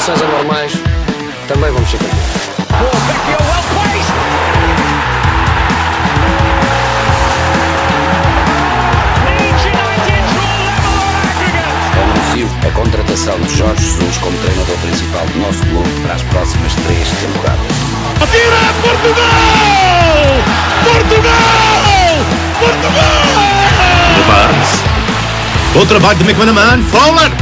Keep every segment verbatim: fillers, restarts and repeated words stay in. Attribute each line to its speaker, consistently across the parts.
Speaker 1: condições anormais, também vamos ser campeões.
Speaker 2: Anuncio a contratação de Jorge Jesus como treinador principal do nosso clube para as próximas três temporadas.
Speaker 3: Atira Portugal! Portugal! Portugal! De Barnes. Bom trabalho de McManaman. Fowler!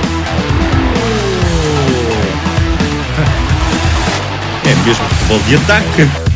Speaker 3: É mesmo futebol de ataque.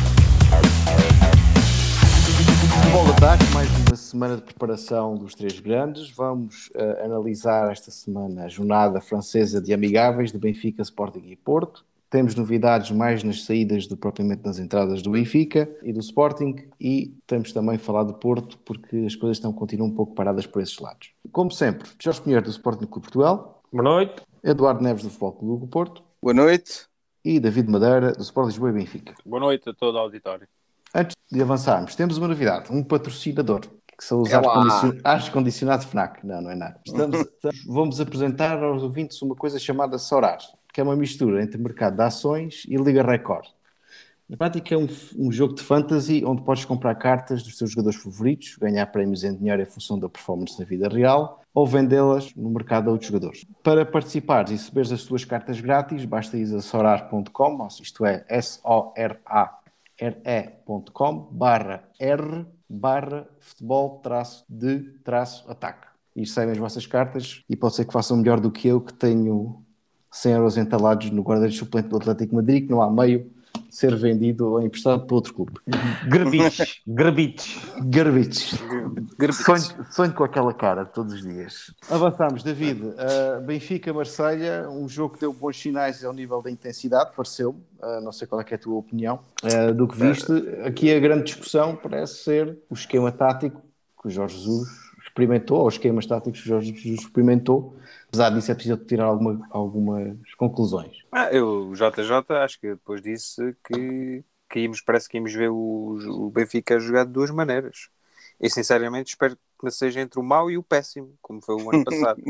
Speaker 4: Futebol de ataque, mais uma semana de preparação dos três grandes. Vamos uh, analisar esta semana a jornada francesa de amigáveis de Benfica, Sporting e Porto. Temos novidades mais nas saídas do que propriamente nas entradas do Benfica e do Sporting, e temos também falar do Porto, porque as coisas estão, continuam um pouco paradas por esses lados. Como sempre, Jorge Pinheiro do Sporting Clube Portugal.
Speaker 5: Boa noite.
Speaker 4: Eduardo Neves do Futebol Clube do Porto.
Speaker 6: Boa noite.
Speaker 4: E David Madeira do Sport Lisboa e Benfica.
Speaker 5: Boa noite a todo o auditório.
Speaker 4: Antes de avançarmos, temos uma novidade, um patrocinador, que são os ar condicionados FNAC. Não, não é nada. Estamos, estamos, vamos apresentar aos ouvintes uma coisa chamada Sorar, que é uma mistura entre mercado de ações e Liga Record. Na prática é um, um jogo de fantasy onde podes comprar cartas dos teus jogadores favoritos, ganhar prémios em dinheiro em função da performance na vida real, ou vendê-las no mercado a outros jogadores. Para participares e receberes as tuas cartas grátis, basta ir a sorar ponto com, isto é, S O R A R E ponto com, barra R, barra futebol, traço de, traço ataque. E recebem as vossas cartas e pode ser que façam melhor do que eu, que tenho cem euros entalados no guarda-redes suplente do Atlético Madrid, que não há meio de ser vendido ou emprestado para outro clube.
Speaker 5: Grabites, grabites.
Speaker 4: Garbites. Sonho, sonho com aquela cara todos os dias. Avançamos, David. Uh, Benfica-Marselha, um jogo que deu bons sinais ao nível da intensidade, pareceu-me. Uh, não sei qual é, que é a tua opinião uh, do que viste. Aqui a grande discussão parece ser o esquema tático que o Jorge Jesus experimentou, ou os esquemas táticos que o Jorge Jesus experimentou. Apesar disso, é preciso tirar alguma, algumas conclusões.
Speaker 5: Ah, eu, o J J, acho que depois disse que, que íamos, parece que íamos ver o, o Benfica jogar de duas maneiras. E, sinceramente, espero que seja entre o mau e o péssimo, como foi o ano passado.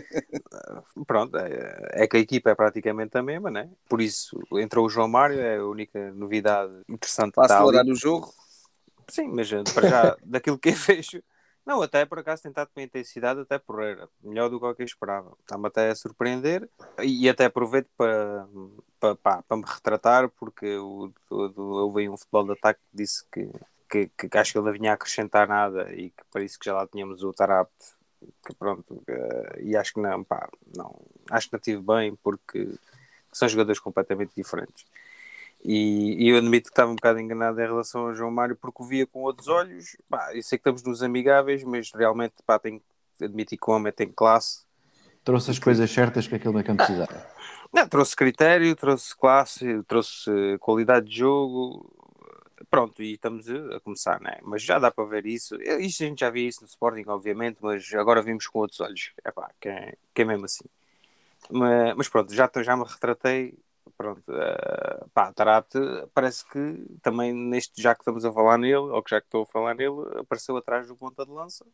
Speaker 5: Pronto, é, é que a equipa é praticamente a mesma, né? Por isso, entrou o João Mário, é a única novidade interessante.
Speaker 6: Para acelerar o jogo?
Speaker 5: Sim, mas para já, daquilo que eu vejo... Não, até por acaso tentado com intensidade, até porreira. Melhor do que o que eu esperava. Está-me até a surpreender. E até aproveito para, para, para, para me retratar, porque o, o, eu vi um futebol de ataque que disse que, que, que acho que ele não vinha a acrescentar nada e que para isso que já lá tínhamos o Tarapte. Que pronto, e acho que não, pá, não. Acho que não estive bem, porque são jogadores completamente diferentes. E, e eu admito que estava um bocado enganado em relação ao João Mário, porque o via com outros olhos. Pá, eu sei que estamos nos amigáveis, mas realmente, pá, tenho que admitir que o homem tem classe.
Speaker 4: Trouxe as coisas certas que aquele bacana precisava.
Speaker 5: Não, trouxe critério, trouxe classe, trouxe qualidade de jogo. Pronto, e estamos a começar, né? Mas já dá para ver isso. Isto a gente já via isso no Sporting, obviamente, mas agora vimos com outros olhos. É pá, que é, que é mesmo assim. Mas, mas pronto, já, já me retratei. Pronto, uh, pá, Tarapte parece que também neste, já que estamos a falar nele, ou que já que estou a falar nele, apareceu atrás do ponta de lança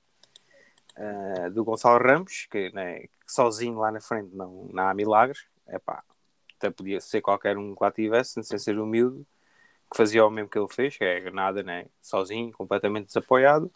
Speaker 5: uh, do Gonçalo Ramos, que, né, que sozinho lá na frente não, não há milagres. É pá, até podia ser qualquer um que lá tivesse, sem ser humilde, que fazia o mesmo que ele fez, que é nada, né, sozinho, completamente desapoiado.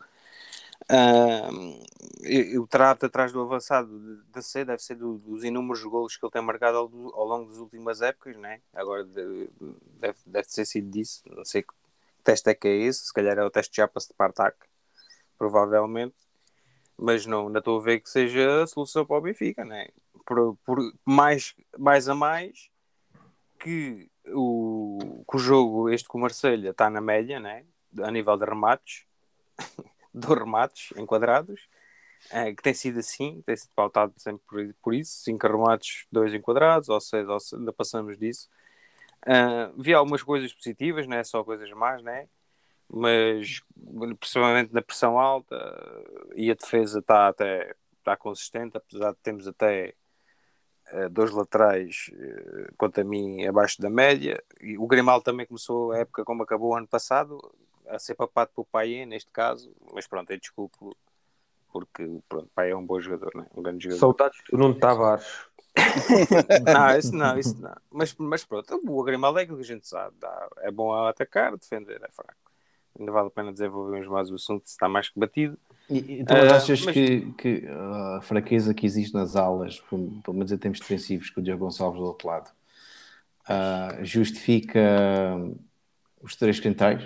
Speaker 5: Uh, o Tarapte atrás do avançado de, de C deve ser do, dos inúmeros golos que ele tem marcado ao, ao longo das últimas épocas, né? Agora de, deve, deve ter sido disso, não sei que teste é que é esse, se calhar é o teste de Japas de Spartak, provavelmente, mas não, não estou a ver que seja a solução para o Benfica, né? Por, por mais, mais a mais que o, que o jogo este com o Marselha está na média, né? A nível de remates de remates enquadrados, é, que tem sido assim, tem sido pautado sempre por, por isso, cinco remates, dois enquadrados, ou seja, ou seja ainda passamos disso. Uh, vi algumas coisas positivas, não é só coisas más, né? Mas principalmente na pressão alta, e a defesa está até está consistente, apesar de termos até uh, dois laterais, uh, quanto a mim, abaixo da média. E o Grimaldo também começou a época como acabou o ano passado, a ser papado pelo Payet, neste caso, mas pronto, eu desculpo, porque pronto, Payet é um bom jogador, né? Um grande jogador.
Speaker 7: Saudades do Nuno Tavares.
Speaker 5: Não, isso não, isso não. Mas, mas pronto, o Grimaldo é aquilo que a gente sabe. Dá, é bom a atacar, defender é fraco. Ainda vale a pena desenvolvermos mais o assunto, está mais que batido.
Speaker 4: E, então, mas
Speaker 5: Uh,
Speaker 4: achas
Speaker 5: mas-
Speaker 4: que, que a fraqueza que existe nas alas, pelo pelo menos em termos defensivos, com o Diogo Gonçalves do outro lado, ah, justifica os três centrais?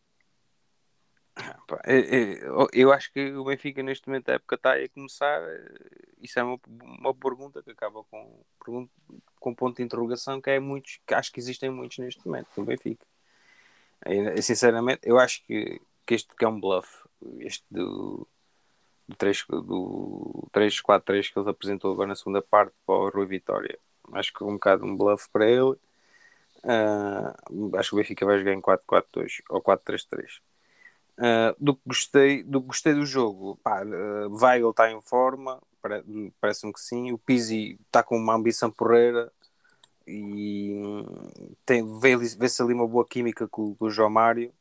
Speaker 5: Pá, é- é- eu- eu acho que o Benfica neste momento da época está a começar. eh, Isso é uma, uma pergunta que acaba com, pergun- com ponto de interrogação, que é muitos, que acho que existem muitos neste momento no Benfica. Eu, sinceramente, eu acho que, que este que é um bluff, este do, do três do três quatro três que ele apresentou agora na segunda parte para o Rui Vitória. Acho que é um bocado um bluff para ele. Ah, acho que o Benfica vai jogar em quatro quatro dois ou quatro três três. Uh, do que gostei do que gostei do jogo, pá, uh, Weigl está em forma, pare- parece-me que sim. O Pizzi está com uma ambição porreira e hum, tem, vê- vê-se ali uma boa química com, com o João Mário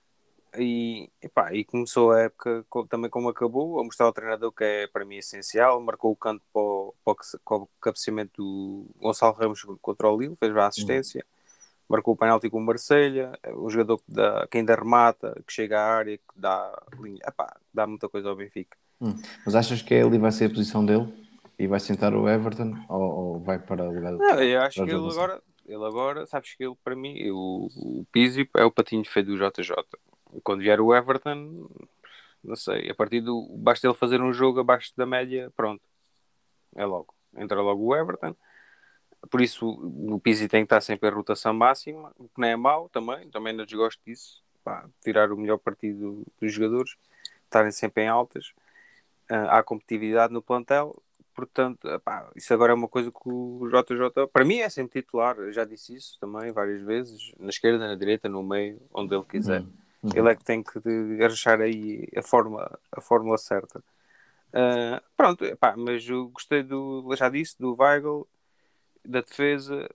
Speaker 5: e, epá, e começou a época co- também como acabou, a mostrar ao treinador que é para mim essencial. Marcou o canto para o, para o que- para o cabeceamento do Gonçalo Ramos contra o Lille, fez a assistência. Marcou o penalti com o Marselha, um jogador que, dá, que ainda remata, que chega à área, que dá, linha. Epá, dá muita coisa ao Benfica.
Speaker 4: Hum. Mas achas que ali vai ser a posição dele e vai sentar o Everton ou, ou vai para o lugar do
Speaker 5: Não, eu acho
Speaker 4: para
Speaker 5: que
Speaker 4: o
Speaker 5: ele
Speaker 4: João
Speaker 5: agora, ele agora, sabes que ele para mim, o, o Pizzi é o patinho feio do J J. Quando vier o Everton, não sei, a partir do, basta ele fazer um jogo abaixo da média, pronto, é logo, entra logo o Everton. Por isso o Pizzi tem que estar sempre em rotação máxima, o que não é mau também, também não desgosto disso. Pá, tirar o melhor partido dos jogadores, estarem sempre em altas. Uh, há competitividade no plantel, portanto, pá, isso agora é uma coisa que o J J, para mim é sempre titular, eu já disse isso também várias vezes, na esquerda, na direita, no meio, onde ele quiser.
Speaker 4: Hum. Uhum.
Speaker 5: Ele é que tem que achar aí a fórmula, a fórmula certa. Uh, pronto, pá, mas eu gostei do, já disse, do Weigl, da defesa,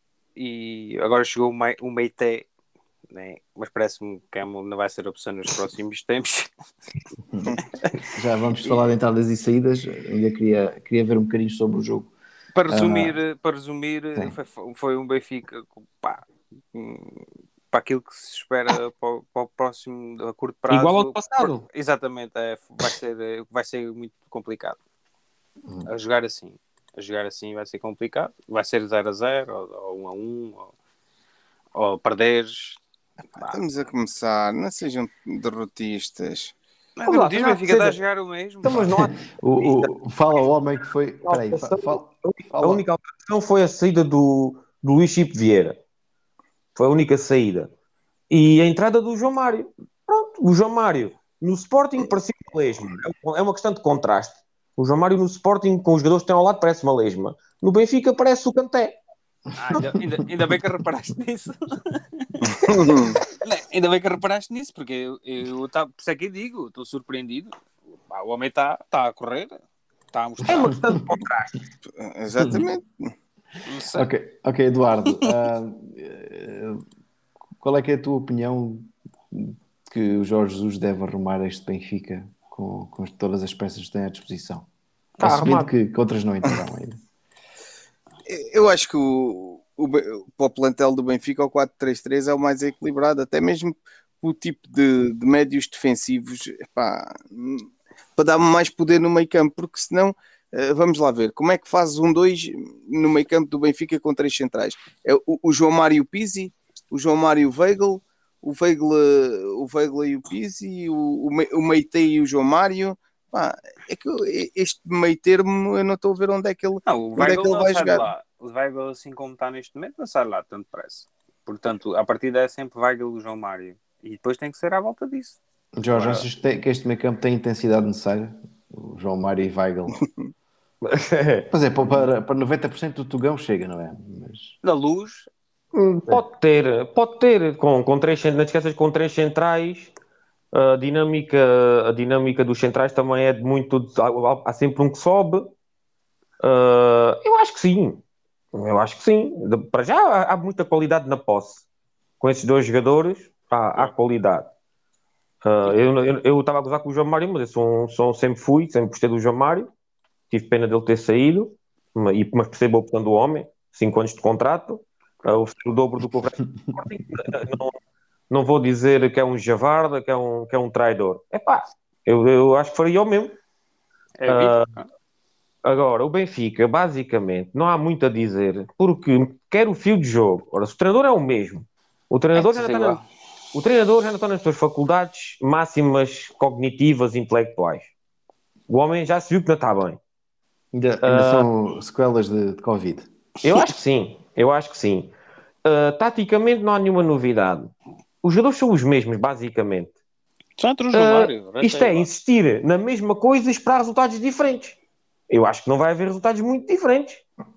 Speaker 5: e agora chegou o, Mei, o Meite, né? Mas parece-me que não vai ser opção nos próximos tempos.
Speaker 4: Já vamos falar de entradas e saídas. Ainda queria, queria ver um bocadinho sobre o jogo.
Speaker 5: Para resumir, uh, para resumir foi, foi um Benfica pá, para aquilo que se espera para, para o próximo a curto prazo.
Speaker 1: Igual ao passado.
Speaker 5: Por, exatamente, é, vai, ser, vai ser muito complicado. Hum. A jogar assim. A jogar assim vai ser complicado. Vai ser zero a zero ou, ou um a um ou, ou perderes.
Speaker 6: Epá, estamos a começar, não sejam derrotistas.
Speaker 5: Não é derrotismo, o Benfica está a jogar o mesmo.
Speaker 1: Então, mas não há...
Speaker 4: o, o, fala o homem que foi. Peraí, fala, fala.
Speaker 1: A única alteração foi a saída do, do Luís Chico Vieira. Foi a única saída. E a entrada do João Mário. Pronto, o João Mário no Sporting parecia uma lesma. É uma questão de contraste. O João Mário no Sporting, com os jogadores que estão ao lado, parece uma lesma. No Benfica parece o Kanté.
Speaker 5: Ah, ainda, ainda, ainda bem que reparaste nisso. Ainda bem que reparaste nisso, porque eu, eu tá, por isso é que eu digo, estou surpreendido. O homem está tá a correr, está a mostrar.
Speaker 1: É uma questão de contraste.
Speaker 6: Exatamente.
Speaker 4: Ok, ok, Eduardo. uh, qual é que é a tua opinião que o Jorge Jesus deve arrumar este Benfica com, com todas as peças que tem à disposição?
Speaker 1: Tá
Speaker 4: assumindo que, que outras não entrarão ainda.
Speaker 6: Eu acho que o, o, para o plantel do Benfica o quatro três três é o mais equilibrado, até mesmo o tipo de, de médios defensivos, pá, para dar mais poder no meio campo, porque senão, vamos lá ver, como é que fazes um dois no meio campo do Benfica com três centrais? É o, o João Mário e o Pizzi, o João Mário e o Weigl, o Weigl, o Weigl e o Pizzi, o, o Meite e o João Mário. Pá, é que este meio termo eu não estou a ver onde é que ele,
Speaker 5: não, o
Speaker 6: onde é que ele vai jogar.
Speaker 5: Lá. O Weigl, assim como está neste momento, não sai lá tanto depressa. Portanto, a partida é sempre Weigl e o João Mário. E depois tem que ser à volta disso.
Speaker 4: Jorge, Agora... achas que, tem, que este meio campo tem a intensidade necessária? O João Mário e Weigl. Mas é, para, para noventa por cento do Tugão chega, não é? Mas...
Speaker 5: Da Luz...
Speaker 1: Pode ter, pode ter, com, com três, não te esqueças, com três centrais, a dinâmica, a dinâmica dos centrais também é de muito, há, há sempre um que sobe. Uh, eu acho que sim, eu acho que sim. De, para já há, há muita qualidade na posse. Com esses dois jogadores, há, há qualidade. Uh, eu estava a gozar com o João Mário, mas eu sou, sou, sempre fui, sempre gostei do João Mário. Tive pena dele ter saído. e, mas percebo a opção do homem, cinco anos de contrato, uh, oferecer o dobro do que o resto do Sporting. Não, não vou dizer que é um javarda, que é um, que é um traidor. Epá, eu, eu acho que faria o mesmo.
Speaker 5: É a vida.
Speaker 1: Agora, o Benfica, basicamente, não há muito a dizer, porque quer o fio de jogo. Ora, se o treinador é o mesmo, o treinador,
Speaker 5: É
Speaker 1: já não
Speaker 5: tudo
Speaker 1: está na-
Speaker 5: igual.
Speaker 1: o treinador já não está nas suas faculdades máximas cognitivas, intelectuais. O homem já se viu que não está bem.
Speaker 4: Ainda, ainda são sequelas de, de Covid.
Speaker 1: Eu acho que sim, eu acho que sim. Uh, taticamente não há nenhuma novidade. Os jogadores são os mesmos, basicamente.
Speaker 5: Só entre o João
Speaker 1: Uh,
Speaker 5: Mário, o resto
Speaker 1: isto
Speaker 5: é
Speaker 1: é,
Speaker 5: igual.
Speaker 1: insistir na mesma coisa e esperar resultados diferentes. Eu acho que não vai haver resultados muito diferentes.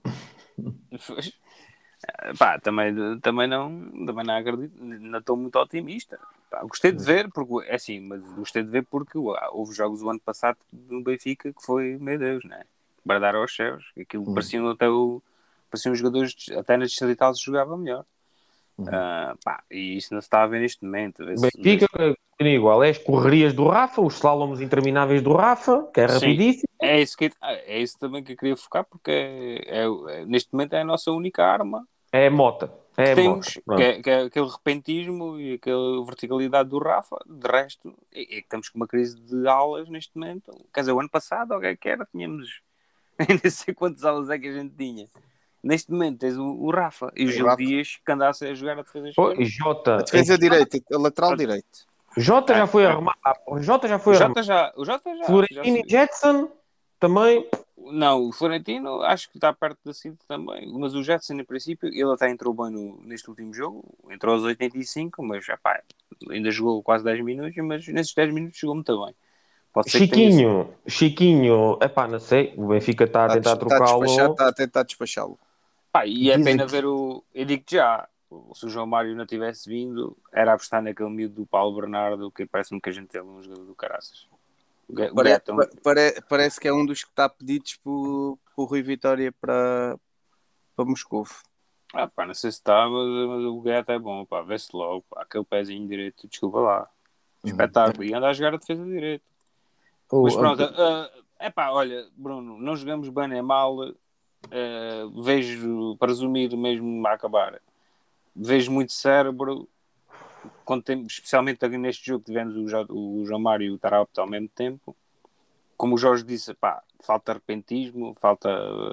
Speaker 5: Pá, também, também não, também não acredito, não estou muito otimista. Pá, gostei de ver, porque é assim, mas gostei de ver porque ah, houve jogos o ano passado no Benfica que foi, meu Deus, né? Bradar aos céus, aquilo
Speaker 4: Hum.
Speaker 5: pareciam até o, pareciam os jogadores até na distrital se jogava melhor.
Speaker 4: Uhum.
Speaker 5: Uh, pá, e isso não se está a ver neste momento.
Speaker 1: O Benfica é igual, é as correrias do Rafa, os slaloms intermináveis do Rafa, que é rapidíssimo.
Speaker 5: É isso, que, é isso também que eu queria focar, porque é, é, é, neste momento é a nossa única arma.
Speaker 1: É a mota. É
Speaker 5: que
Speaker 1: a
Speaker 5: temos,
Speaker 1: mota.
Speaker 5: que é, que é aquele repentismo e aquela verticalidade do Rafa. De resto, é, é que estamos com uma crise de alas neste momento. Quer dizer, o ano passado, alguém que era, tínhamos ainda sei quantas alas é que a gente tinha. Neste momento tens o, o Rafa e o, o Gil Rafa. Dias que andasse a jogar a defesa esquerda.
Speaker 1: Jota,
Speaker 6: a defesa direita, a lateral direito.
Speaker 1: Jota já foi arrumado. O Jota já foi
Speaker 5: o
Speaker 1: arrumado.
Speaker 5: Jota já, o Jota já.
Speaker 1: Florentino e Jetson também.
Speaker 5: Não, o Florentino acho que está perto da cinta também, mas o Jetson, em princípio, ele até entrou bem no, neste último jogo, entrou aos oitenta e cinco, mas já ainda jogou quase dez minutos, mas nesses dez minutos jogou muito bem.
Speaker 1: Pode ser Chiquinho, que Chiquinho, epá, não sei, o Benfica está a tentar trocá-lo.
Speaker 6: Está a tentar despachá-lo.
Speaker 5: Pá, e é pena ver o. Eu digo já, se o João Mário não tivesse vindo, era apostar naquele miúdo do Paulo Bernardo, que parece-me que a gente tem um jogador do caraças.
Speaker 6: Pare, pare, parece que é um dos que está pedidos por, por Rui Vitória para, para Moscou.
Speaker 5: Ah, pá, não sei se está, mas, mas o Gato é bom, pá, vê-se logo, pá, aquele pezinho direito, desculpa lá. Espetáculo, uhum. E anda a jogar a defesa direita. Oh, mas pronto, é uh, uh, pá, olha, Bruno, não jogamos bem nem mal, uh, vejo, para resumir mesmo a acabar, vejo muito cérebro, quando tem, especialmente neste jogo que tivemos o, o João Mário e o Tarapto ao mesmo tempo. Como o Jorge disse, pá, falta repentismo, falta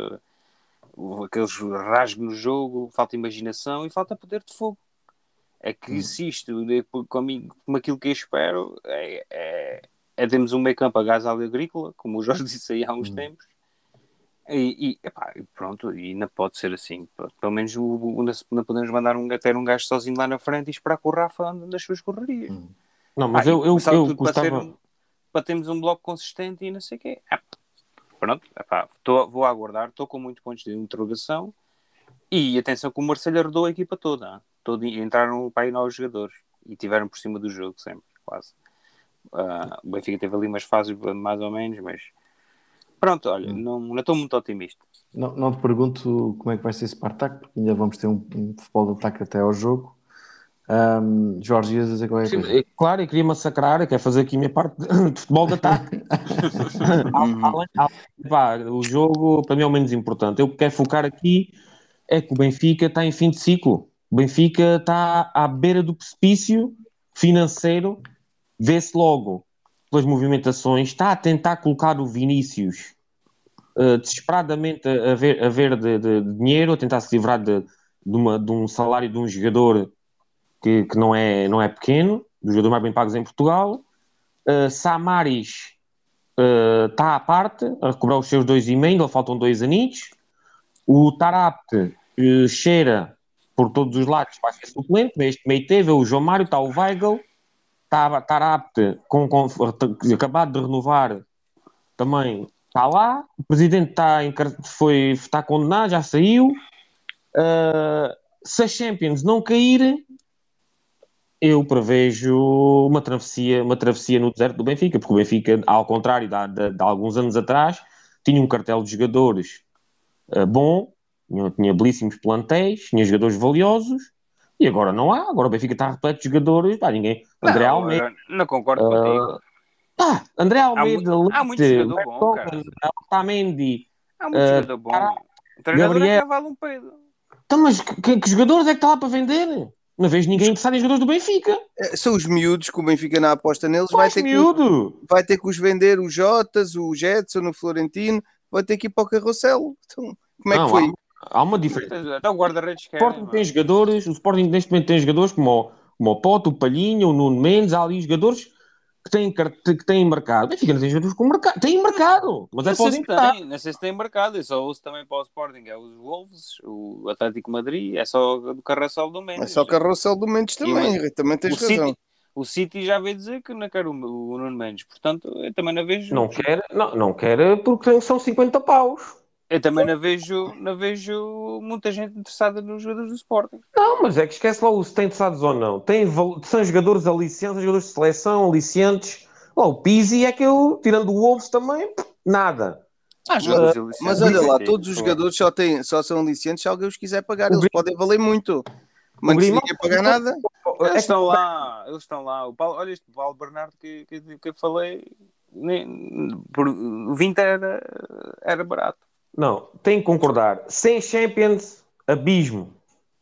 Speaker 5: uh, aqueles rasgos no jogo, falta imaginação e falta poder de fogo. É que hum. se isto, como, como aquilo que eu espero, é, é, é termos um meio campo a gás agrícola, como o Jorge disse aí há uns hum. tempos, e, e epá, pronto, e não pode ser assim. Pelo menos o, o, não podemos mandar um, ter um gajo sozinho lá na frente e esperar que o Rafa ande nas suas correrias. Hum.
Speaker 1: Não, mas ah, eu, eu, eu, eu
Speaker 5: gostava... Para, um, para termos um bloco consistente e não sei o quê. Ah, pronto, epá, tô, vou aguardar, estou com muitos pontos de interrogação e atenção que o Marcelo herdou a equipa toda. Todo, entraram para aí novos jogadores e tiveram por cima do jogo sempre, quase. Uh, o Benfica teve ali umas fases mais ou menos, mas pronto, olha, hum. não, não estou muito otimista.
Speaker 4: Não, não te pergunto como é que vai ser esse Spartak, porque ainda vamos ter um, um futebol de ataque até ao jogo. Um, Jorge, ias dizer qual é a coisa?
Speaker 1: É, claro, eu queria massacrar, quero fazer aqui a minha parte de, de futebol de ataque. além, além, pá, o jogo, para mim, é o menos importante. Eu quero focar aqui é que o Benfica está em fim de ciclo. O Benfica está à beira do precipício financeiro, vê-se logo pelas movimentações, está a tentar colocar o Vinícius uh, desesperadamente a ver, a ver de, de, de dinheiro, a tentar se livrar de, de, uma, de um salário de um jogador que, que não, é, não é pequeno, dos jogadores mais bem pagos em Portugal. Uh, Samaris uh, está à parte, a recuperar os seus dois e meio, ainda faltam dois anitos. O Tarapte uh, cheira por todos os lados para ser suplente, mas este meio teve o João Mário, está o Weigl, está, está apto, com, com, acabado de renovar, também está lá, o presidente está, foi, está condenado, já saiu. Uh, se a Champions não cair, eu prevejo uma travessia, uma travessia no deserto do Benfica, porque o Benfica, ao contrário de, de, de alguns anos atrás, tinha um cartel de jogadores uh, bom, tinha, tinha belíssimos plantéis, tinha jogadores valiosos, e agora não há. Agora o Benfica está repleto de jogadores, pá, ninguém. André
Speaker 5: não,
Speaker 1: Almeida.
Speaker 5: Não concordo uh, contigo.
Speaker 1: Ah, André Almeida,
Speaker 5: há, mu- há muito jogador bom,
Speaker 1: Otamendi.
Speaker 5: Há muito uh, jogador bom. O treinador
Speaker 1: Gabriel.
Speaker 5: é que vale um peido.
Speaker 1: Então, mas que, que jogadores é que está lá para vender? Não vejo ninguém interessado em jogadores do Benfica.
Speaker 6: É, são os miúdos que o Benfica não aposta neles, vai
Speaker 1: Quais
Speaker 6: ter, que,
Speaker 1: miúdo?
Speaker 6: vai ter que os vender, os Jotas, o Jetson, o Florentino, vai ter que ir para o carrossel. Então, como é
Speaker 1: Não,
Speaker 6: que foi?
Speaker 1: há, há uma diferença.
Speaker 5: Até o guarda-redes
Speaker 1: O
Speaker 5: querem,
Speaker 1: Sporting tem
Speaker 5: mano.
Speaker 1: jogadores, o Sporting neste momento tem jogadores como o, como o Pote, o Palhinha, o Nuno Mendes, há ali jogadores que têm, car- que têm mercado. O Benfica não tem jogadores com mercado. Tem mercado, mas é
Speaker 5: Não
Speaker 1: para os
Speaker 5: sei se
Speaker 1: emprestar.
Speaker 5: tem, não sei se tem marcado. Eu só ouço também para o Sporting. É os Wolves, o Atlético Madrid, é só do Carrossel do
Speaker 6: É
Speaker 5: Mendes.
Speaker 6: só o carrossel do Mendes
Speaker 5: E
Speaker 6: também,
Speaker 5: uma-
Speaker 6: também tens
Speaker 5: o
Speaker 6: razão.
Speaker 5: City, o City já veio dizer que não quer o, o Nuno Mendes. Portanto, eu também não vejo.
Speaker 1: Não quer, não, não quer porque são cinquenta paus.
Speaker 5: Eu também não vejo, não vejo muita gente interessada nos jogadores do Sporting.
Speaker 1: Não, mas é que esquece lá se tem interessados ou não. Tem, val- são jogadores alicientes, jogadores de seleção, alicientes. Lá, o Pizzi é que eu, tirando o Wolves também, pff, nada.
Speaker 5: Ah,
Speaker 6: Mas,
Speaker 5: jogadores
Speaker 6: mas
Speaker 5: aliciantes,
Speaker 6: olha lá,
Speaker 5: sim,
Speaker 6: todos os
Speaker 5: por favor.
Speaker 6: jogadores só, têm, só são licenços se alguém os quiser pagar.
Speaker 1: O
Speaker 6: Eles
Speaker 1: Gri-
Speaker 6: podem valer muito. Mas se
Speaker 1: Grimaldo-
Speaker 6: ninguém pagar nada,
Speaker 1: É
Speaker 5: Eles
Speaker 1: que-
Speaker 5: estão lá, eles estão lá. O Paulo, olha este Paulo Bernardo que, que, que eu falei, nem, por vinte era, era barato.
Speaker 1: Não, tem que concordar. Sem Champions, abismo.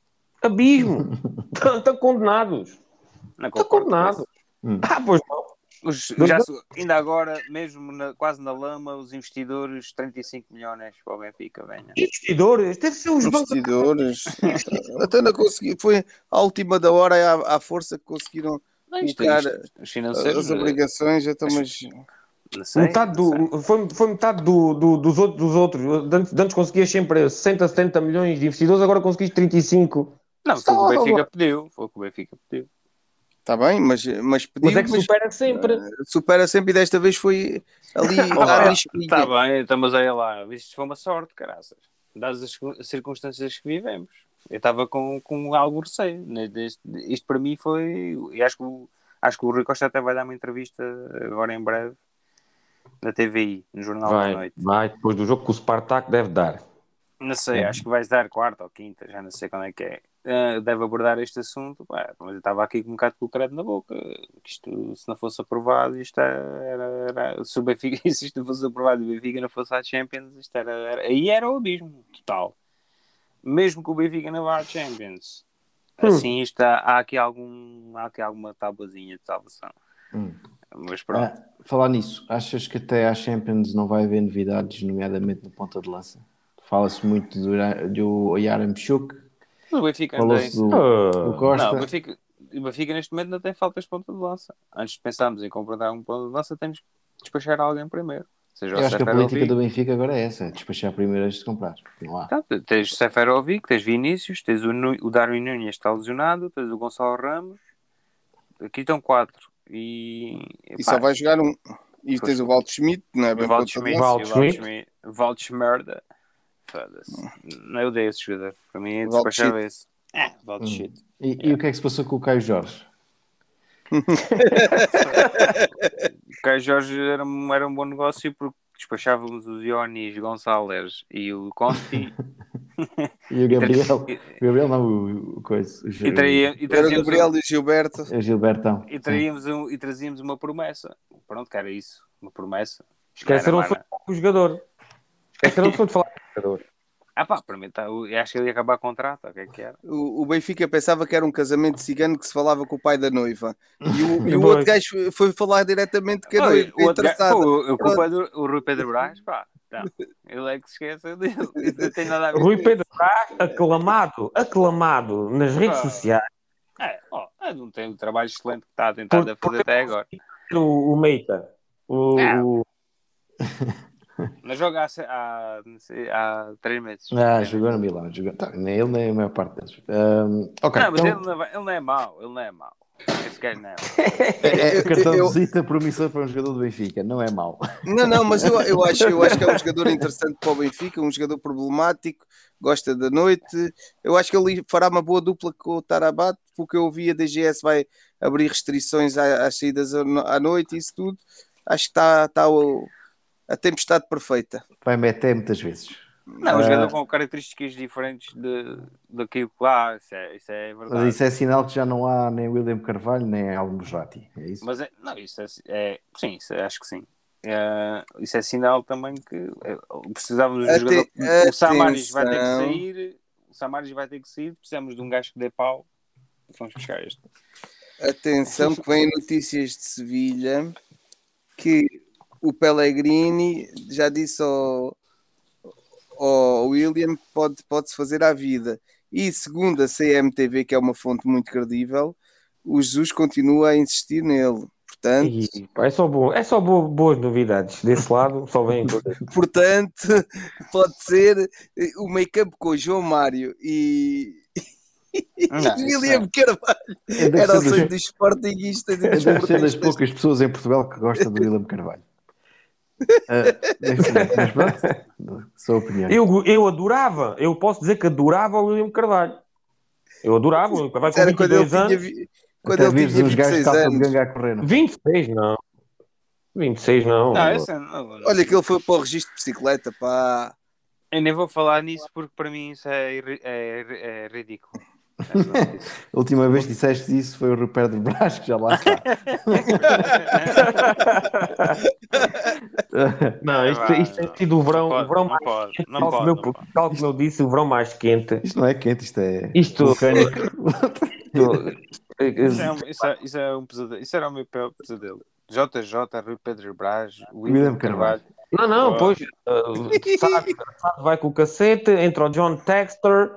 Speaker 1: Abismo. Estão estão condenados.
Speaker 5: Não
Speaker 1: Estão
Speaker 5: concordo com
Speaker 1: condenados.
Speaker 5: isso.
Speaker 1: Ah, pois não.
Speaker 5: Os, já, se- ainda agora, mesmo na- quase na lama, os investidores, trinta e cinco milhões para o Benfica, venha.
Speaker 1: Investidores, deve ser os bancos.
Speaker 6: investidores. Até não consegui. Foi à última da hora, à, à força que conseguiram
Speaker 5: Não, isto,
Speaker 6: colocar
Speaker 5: isto, os financeiros,
Speaker 6: as obrigações. Então, mas
Speaker 5: não sei,
Speaker 1: Metade
Speaker 5: não sei.
Speaker 1: do, foi, foi metade do, do- dos, outros, dos outros. Antes, antes conseguias sempre sessenta, setenta milhões de investidores, agora conseguiste trinta e cinco.
Speaker 5: Não, foi o que o Benfica pediu. Foi o que o Benfica pediu.
Speaker 6: está bem, mas, mas pediu.
Speaker 1: Mas é que supera sempre.
Speaker 6: supera sempre e desta vez foi ali
Speaker 5: Ah,
Speaker 6: à risquinha.
Speaker 5: Está bem, então, mas olha lá, isto foi uma sorte, caraças. Dadas as circun- circunstâncias que vivemos. Eu estava com, com algum receio. né, deste- Isto para mim foi. E acho que, o, acho que o Rui Costa até vai dar uma entrevista agora em breve na T V I, no Jornal da
Speaker 1: Vai,
Speaker 5: Noite.
Speaker 1: vai, depois do jogo que o Spartak deve dar.
Speaker 5: Não sei, acho que vais dar quarta ou quinta, já não sei quando é que é. Uh, deve abordar este assunto, pá, mas eu estava aqui com um bocado com o credo na boca. Que isto, se não fosse aprovado, isto era. era se o Benfica, se isto não fosse aprovado e o Benfica não fosse à Champions, isto era, era. Aí era o abismo total. Mesmo que o Benfica não vá à Champions,
Speaker 1: Hum.
Speaker 5: assim isto há, há, aqui algum, há aqui alguma tabuazinha de salvação.
Speaker 4: Hum.
Speaker 5: Mas pronto.
Speaker 4: Ah, falar nisso, achas que até à Champions não vai haver novidades, nomeadamente no ponta de lança? Fala-se muito do, do Yaramchuk,
Speaker 5: Mas o Benfica
Speaker 4: falou-se
Speaker 5: anda em-
Speaker 4: do,
Speaker 1: Ah,
Speaker 4: do Costa.
Speaker 5: Não, o Benfica, o Benfica neste momento não tem faltas de ponta de lança. Antes de pensarmos em comprar um ponta de lança, temos que despachar alguém primeiro. Seja
Speaker 4: Eu
Speaker 5: o
Speaker 4: acho que a
Speaker 5: Seferovic.
Speaker 4: política do Benfica agora é essa, é despachar primeiro antes de comprar. Não há.
Speaker 5: Tá, tens Seferovic, tens Vinícius, tens o, Nu- o Darwin Núñez que está lesionado, tens o Gonçalo Ramos. Aqui estão quatro. E,
Speaker 6: E
Speaker 5: pá,
Speaker 6: só vai jogar um. E
Speaker 5: Foi-
Speaker 6: tens o Walter Schmidt, não é
Speaker 5: o
Speaker 6: bem
Speaker 5: Waldschmidt,
Speaker 6: ponta de lança.
Speaker 5: e o
Speaker 1: Waldschmidt.
Speaker 5: Waldschmerda. Foda-se. Não, eu dei esse jogador. Para mim, é
Speaker 6: Waldschmidt.
Speaker 5: despachava esse. Ah, Waldschmidt.
Speaker 4: E, e o que é que se passou com o Caio Jorge?
Speaker 5: O Caio Jorge era, um- era um bom negócio porque despachávamos o Dionis Gonçalves e o Conti
Speaker 4: E o Gabriel?
Speaker 5: e,
Speaker 4: O Gabriel não, o, o coisa. O,
Speaker 5: e, traía- e
Speaker 6: Era o
Speaker 5: trazíamos,
Speaker 6: Gabriel
Speaker 5: um-
Speaker 6: e o Gilberto.
Speaker 4: o Gilbertão.
Speaker 5: e, traíamos um- e trazíamos uma promessa. Pronto, que era isso. Uma promessa.
Speaker 1: esqueceram-se
Speaker 5: Não
Speaker 1: de
Speaker 5: era
Speaker 1: falar com o jogador. Esqueceram-se de falar com o jogador.
Speaker 5: Ah pá, para mim, tá, eu acho que ele ia acabar o contrato. O que é que era?
Speaker 6: O, o Benfica pensava que era um casamento cigano que se falava com o pai da noiva. E o, e o
Speaker 1: Pois.
Speaker 6: outro gajo foi falar diretamente que a
Speaker 5: Oi,
Speaker 6: noiva
Speaker 5: o, outro gajo-
Speaker 6: interessada.
Speaker 5: pô, o culpa é do o Rui Pedro Brás, pá. Não, ele é que se esquece dele. Isso não tem nada a ver
Speaker 1: Rui
Speaker 5: com
Speaker 1: Pedro Brás, aclamado, aclamado nas redes
Speaker 5: Ah.
Speaker 1: sociais.
Speaker 5: isso. É, ó, é, não tem o trabalho excelente que está a tentar
Speaker 1: Por-
Speaker 5: fazer até agora.
Speaker 1: O, o Meita. O,
Speaker 5: Ah.
Speaker 1: o-
Speaker 5: Mas joga há, se- há, não sei, há três meses.
Speaker 4: Ah,
Speaker 5: É,
Speaker 4: jogou no Milão. Jogou... Tá, nem ele, nem a maior parte deles. Um, ok,
Speaker 5: Não, mas
Speaker 4: então,
Speaker 5: ele, não é, ele não é mau, ele não é mau. Esse gajo não é mau.
Speaker 4: é, é, cartão
Speaker 6: Eu-
Speaker 4: de visita promissor para um jogador do Benfica. Não é mau.
Speaker 6: Não, não, mas eu, eu, acho, eu acho que é um jogador interessante para o Benfica, um jogador problemático, gosta da noite. Eu acho que ele fará uma boa dupla com o Tarabat, porque eu ouvi a D G S vai abrir restrições à- às saídas à no- à noite e isso tudo. Acho que está, está o- a tempestade perfeita.
Speaker 4: Vai meter muitas vezes.
Speaker 5: Não, um
Speaker 4: Ah.
Speaker 5: jogador com características diferentes de, daquilo que lá, isso é, isso é verdade.
Speaker 4: Mas isso é sinal que já não há nem William Carvalho nem Almojrati. É isso?
Speaker 5: Mas é, não, isso é, é sim, isso é- acho que sim. Uh, isso é sinal também que uh, precisávamos de um
Speaker 6: Ate-
Speaker 5: jogador. O Samaris vai ter que
Speaker 6: atenção.
Speaker 5: sair. O Samaris vai ter que sair. Precisamos de um gajo que dê pau. Vamos buscar este.
Speaker 6: Atenção que vem notícias de Sevilha que o Pellegrini já disse ao, ao William que pode, pode-se fazer à vida. E segundo a C M T V, que é uma fonte muito credível, o Jesus continua a insistir nele. Portanto,
Speaker 1: E, pá, é só, bom, é só bo- boas novidades. Desse lado, só vem coisas.
Speaker 6: portanto pode ser o meio-campo com o João Mário e,
Speaker 5: Não,
Speaker 6: e
Speaker 5: isso
Speaker 6: William Carvalho.
Speaker 4: Deve
Speaker 6: Era o
Speaker 4: ser
Speaker 6: sonho
Speaker 4: das-
Speaker 6: dos sportinguistas e dos
Speaker 4: Deve ser das
Speaker 6: portistas.
Speaker 4: poucas pessoas em Portugal que gostam do William Carvalho. Ah, neste momento, mas pronto, sua opinião.
Speaker 1: Eu, eu adorava, eu posso dizer que adorava o William Carvalho. Eu adorava o William Carvalho
Speaker 6: Isso
Speaker 1: com
Speaker 6: era quando ele
Speaker 1: vinte e dois
Speaker 6: tinha,
Speaker 1: anos.
Speaker 6: vi- quando
Speaker 4: Até
Speaker 6: ele
Speaker 4: vires
Speaker 6: tinha
Speaker 4: uns gajos de
Speaker 6: vinte e seis
Speaker 4: calça de
Speaker 6: anos.
Speaker 4: ganga a correr. Não?
Speaker 1: vinte e seis não. vinte e seis não.
Speaker 5: Não, esse é, não,
Speaker 6: Olha que ele foi para o registro de bicicleta, pá.
Speaker 5: eu nem vou falar nisso porque para mim isso é, irri- é, irri- é ridículo. Essa notícia.
Speaker 4: A última vez que disseste isso foi o Rupert de Brás, que já lá está.
Speaker 1: Não, isto,
Speaker 5: Vai,
Speaker 1: isto tem
Speaker 5: não.
Speaker 1: sido o verão,
Speaker 5: Não
Speaker 1: o verão
Speaker 5: pode, não
Speaker 1: mais
Speaker 5: pode,
Speaker 1: quente.
Speaker 5: não
Speaker 1: Tal
Speaker 5: pode,
Speaker 1: como eu-
Speaker 5: não pode.
Speaker 1: tal como eu disse, o verão mais quente.
Speaker 4: Isto não é quente, isto é
Speaker 1: Isto-
Speaker 4: vulcânico.
Speaker 5: Isso, é um, isso, é, isso é um pesadelo. Isso era o meu pior pesadelo. J J, Rui Pedro Brás, William
Speaker 4: William
Speaker 5: Carvalho.
Speaker 1: Não, não,
Speaker 5: Oh.
Speaker 1: pois. Uh, sabe, sabe, vai com o cacete, entra o John Textor.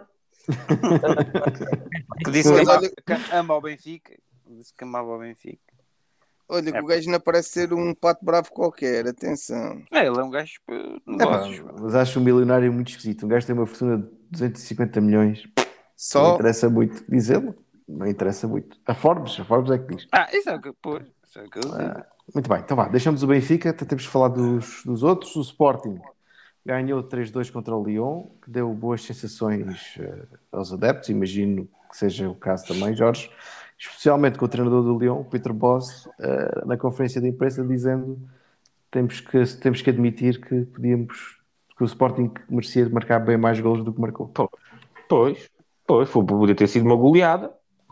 Speaker 5: Que disse
Speaker 6: Mas
Speaker 5: que, ama,
Speaker 6: olha-
Speaker 5: que ama o Benfica. Disse que amava o Benfica.
Speaker 6: Olha que
Speaker 5: É.
Speaker 6: o gajo não parece ser um pato bravo qualquer, atenção.
Speaker 5: É, ele é um gajo de
Speaker 4: É, pá,
Speaker 5: negócios.
Speaker 4: mas acho um milionário muito esquisito. Um gajo tem uma fortuna de duzentos e cinquenta milhões. Não
Speaker 6: Só
Speaker 4: interessa muito dizê-lo. Não interessa muito. A Forbes, a Forbes é que diz.
Speaker 5: Ah, isso é o que, pois, isso é o que eu digo.
Speaker 4: Ah, muito bem, então vá, deixamos o Benfica, até temos que falar dos, dos outros. O Sporting ganhou três dois contra o Lyon, que deu boas sensações eh, aos adeptos, imagino que seja o caso também, Jorge, especialmente com o treinador do Lyon, o Peter Bosz, eh, na conferência de imprensa, dizendo temos que, temos que admitir que podíamos, que o Sporting merecia marcar bem mais golos do que marcou.
Speaker 1: Pois, pois, foi, podia ter sido uma goleada.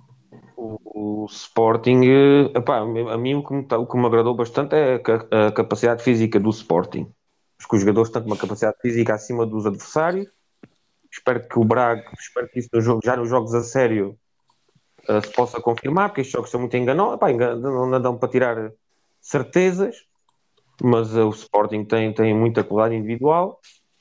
Speaker 1: O, o Sporting, eh, epá, a mim o que, me, tá- o que me agradou bastante é a, ca- a capacidade física do Sporting. Acho que os jogadores têm uma capacidade física acima dos adversários. Espero que o Braga, espero que isso no jogo, já nos jogos a sério eh, se possa confirmar, porque estes jogos são muito enganosos. Epá, engan- não dão para tirar certezas, mas eh, o Sporting tem, tem muita qualidade individual,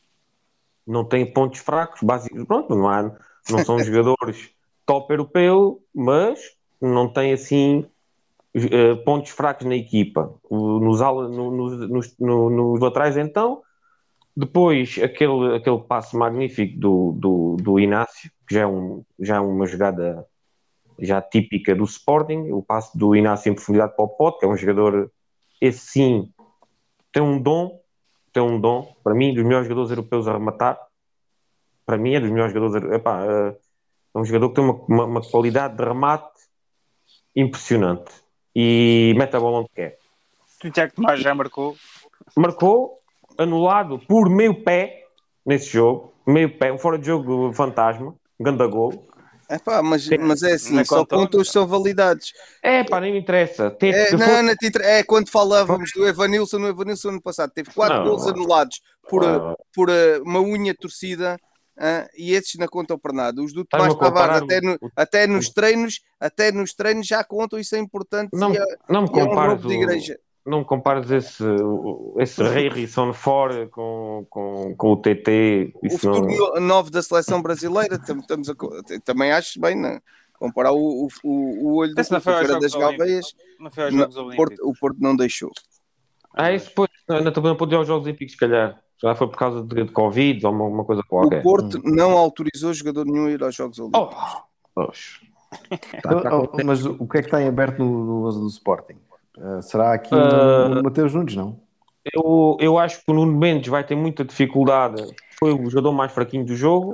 Speaker 1: não tem pontos fracos, básicos, pronto, não, há, não são jogadores top europeu, mas não tem assim eh, pontos fracos na equipa. O- nos, ala- no- nos, nos, no- nos laterais, então, depois aquele, aquele passe magnífico do, do, do Inácio, que já é, um, já é uma jogada já típica do Sporting, o passe do Inácio em profundidade para o Pote, que é um jogador, esse sim, tem um dom, tem um dom, para mim, dos melhores jogadores europeus a rematar. Para mim é dos melhores jogadores, epá, eh, é um jogador que tem uma, uma, uma qualidade de remate impressionante e mete a bola onde quer.
Speaker 5: O Tiago Tomás já marcou.
Speaker 1: Marcou, anulado por meio pé nesse jogo, meio pé, um fora de jogo fantasma, um ganda gol.
Speaker 6: Epá, mas, mas é assim,
Speaker 5: Não
Speaker 6: só
Speaker 5: contou,
Speaker 6: contam os que são validados.
Speaker 1: É pá, nem me interessa. Teve,
Speaker 6: É,
Speaker 1: se
Speaker 6: não,
Speaker 1: fosse-
Speaker 6: não te inter- é quando falávamos do Evanilson, no Evanilson ano passado, teve quatro
Speaker 1: Não.
Speaker 6: gols anulados por,
Speaker 1: Ah,
Speaker 6: por uh, uma unha torcida, ah, e esses não contam para nada. Os do
Speaker 1: Estás-me
Speaker 6: Tomás
Speaker 1: a comparar
Speaker 6: Tavares, até, no-
Speaker 1: o-
Speaker 6: até nos treinos, até nos treinos já contam, isso é importante.
Speaker 1: não,
Speaker 6: e é,
Speaker 1: não me
Speaker 6: e é um
Speaker 1: compares
Speaker 6: roubo de
Speaker 1: o-
Speaker 6: igreja.
Speaker 1: não me compares esse, esse Rei Risson fora com, com, com o T T.
Speaker 6: O
Speaker 1: Isso
Speaker 6: futuro
Speaker 1: não...
Speaker 6: novo da seleção brasileira, tam- estamos a, co- também acho bem, não? Comparar o, o, o, o olho do
Speaker 5: Esse não foi aos
Speaker 6: Cuca, que era das
Speaker 5: Jogos
Speaker 6: Galveias,
Speaker 5: Não foi aos
Speaker 6: não,
Speaker 5: Jogos
Speaker 6: o Porto,
Speaker 5: Olímpicos.
Speaker 6: o Porto não deixou.
Speaker 1: Ah, isso depois, ainda também não pôde ir aos Jogos Olímpicos, se calhar. Já foi por causa de, de Covid ou uma, uma coisa
Speaker 6: O
Speaker 1: qualquer.
Speaker 6: Porto não autorizou jogador nenhum a ir aos Jogos Olímpicos.
Speaker 1: Oh, pois.
Speaker 4: Então, oh, mas o o que é que está em aberto no, no onze do Sporting? Uh, será aqui
Speaker 1: Uh,
Speaker 4: o Mateus Nunes, não?
Speaker 1: Eu, eu acho que o Nuno Mendes vai ter muita dificuldade. Foi o jogador mais fraquinho do jogo.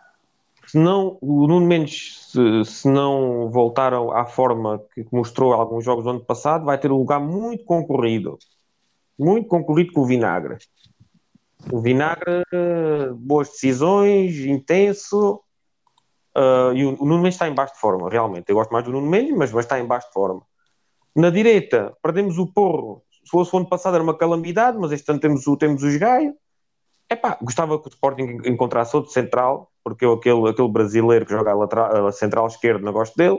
Speaker 1: Se não, o Nuno Mendes, se, se não voltar à forma que mostrou em alguns jogos do ano passado, vai ter um lugar muito concorrido. Muito concorrido com o Vinagre. O Vinagre, eh, boas decisões, intenso. Uh, e o, o Nuno Mendes está em baixo de forma, realmente. Eu gosto mais do Nuno Mendes, mas, mas está em baixo de forma. Na direita, perdemos o Porro. se fosse o ano passado era uma calamidade, mas este ano temos o, temos os Gaio. Epá, gostava que o Sporting encontrasse outro central, porque eu, aquele, aquele brasileiro que joga a, lateral, a central esquerdo, não gosto dele.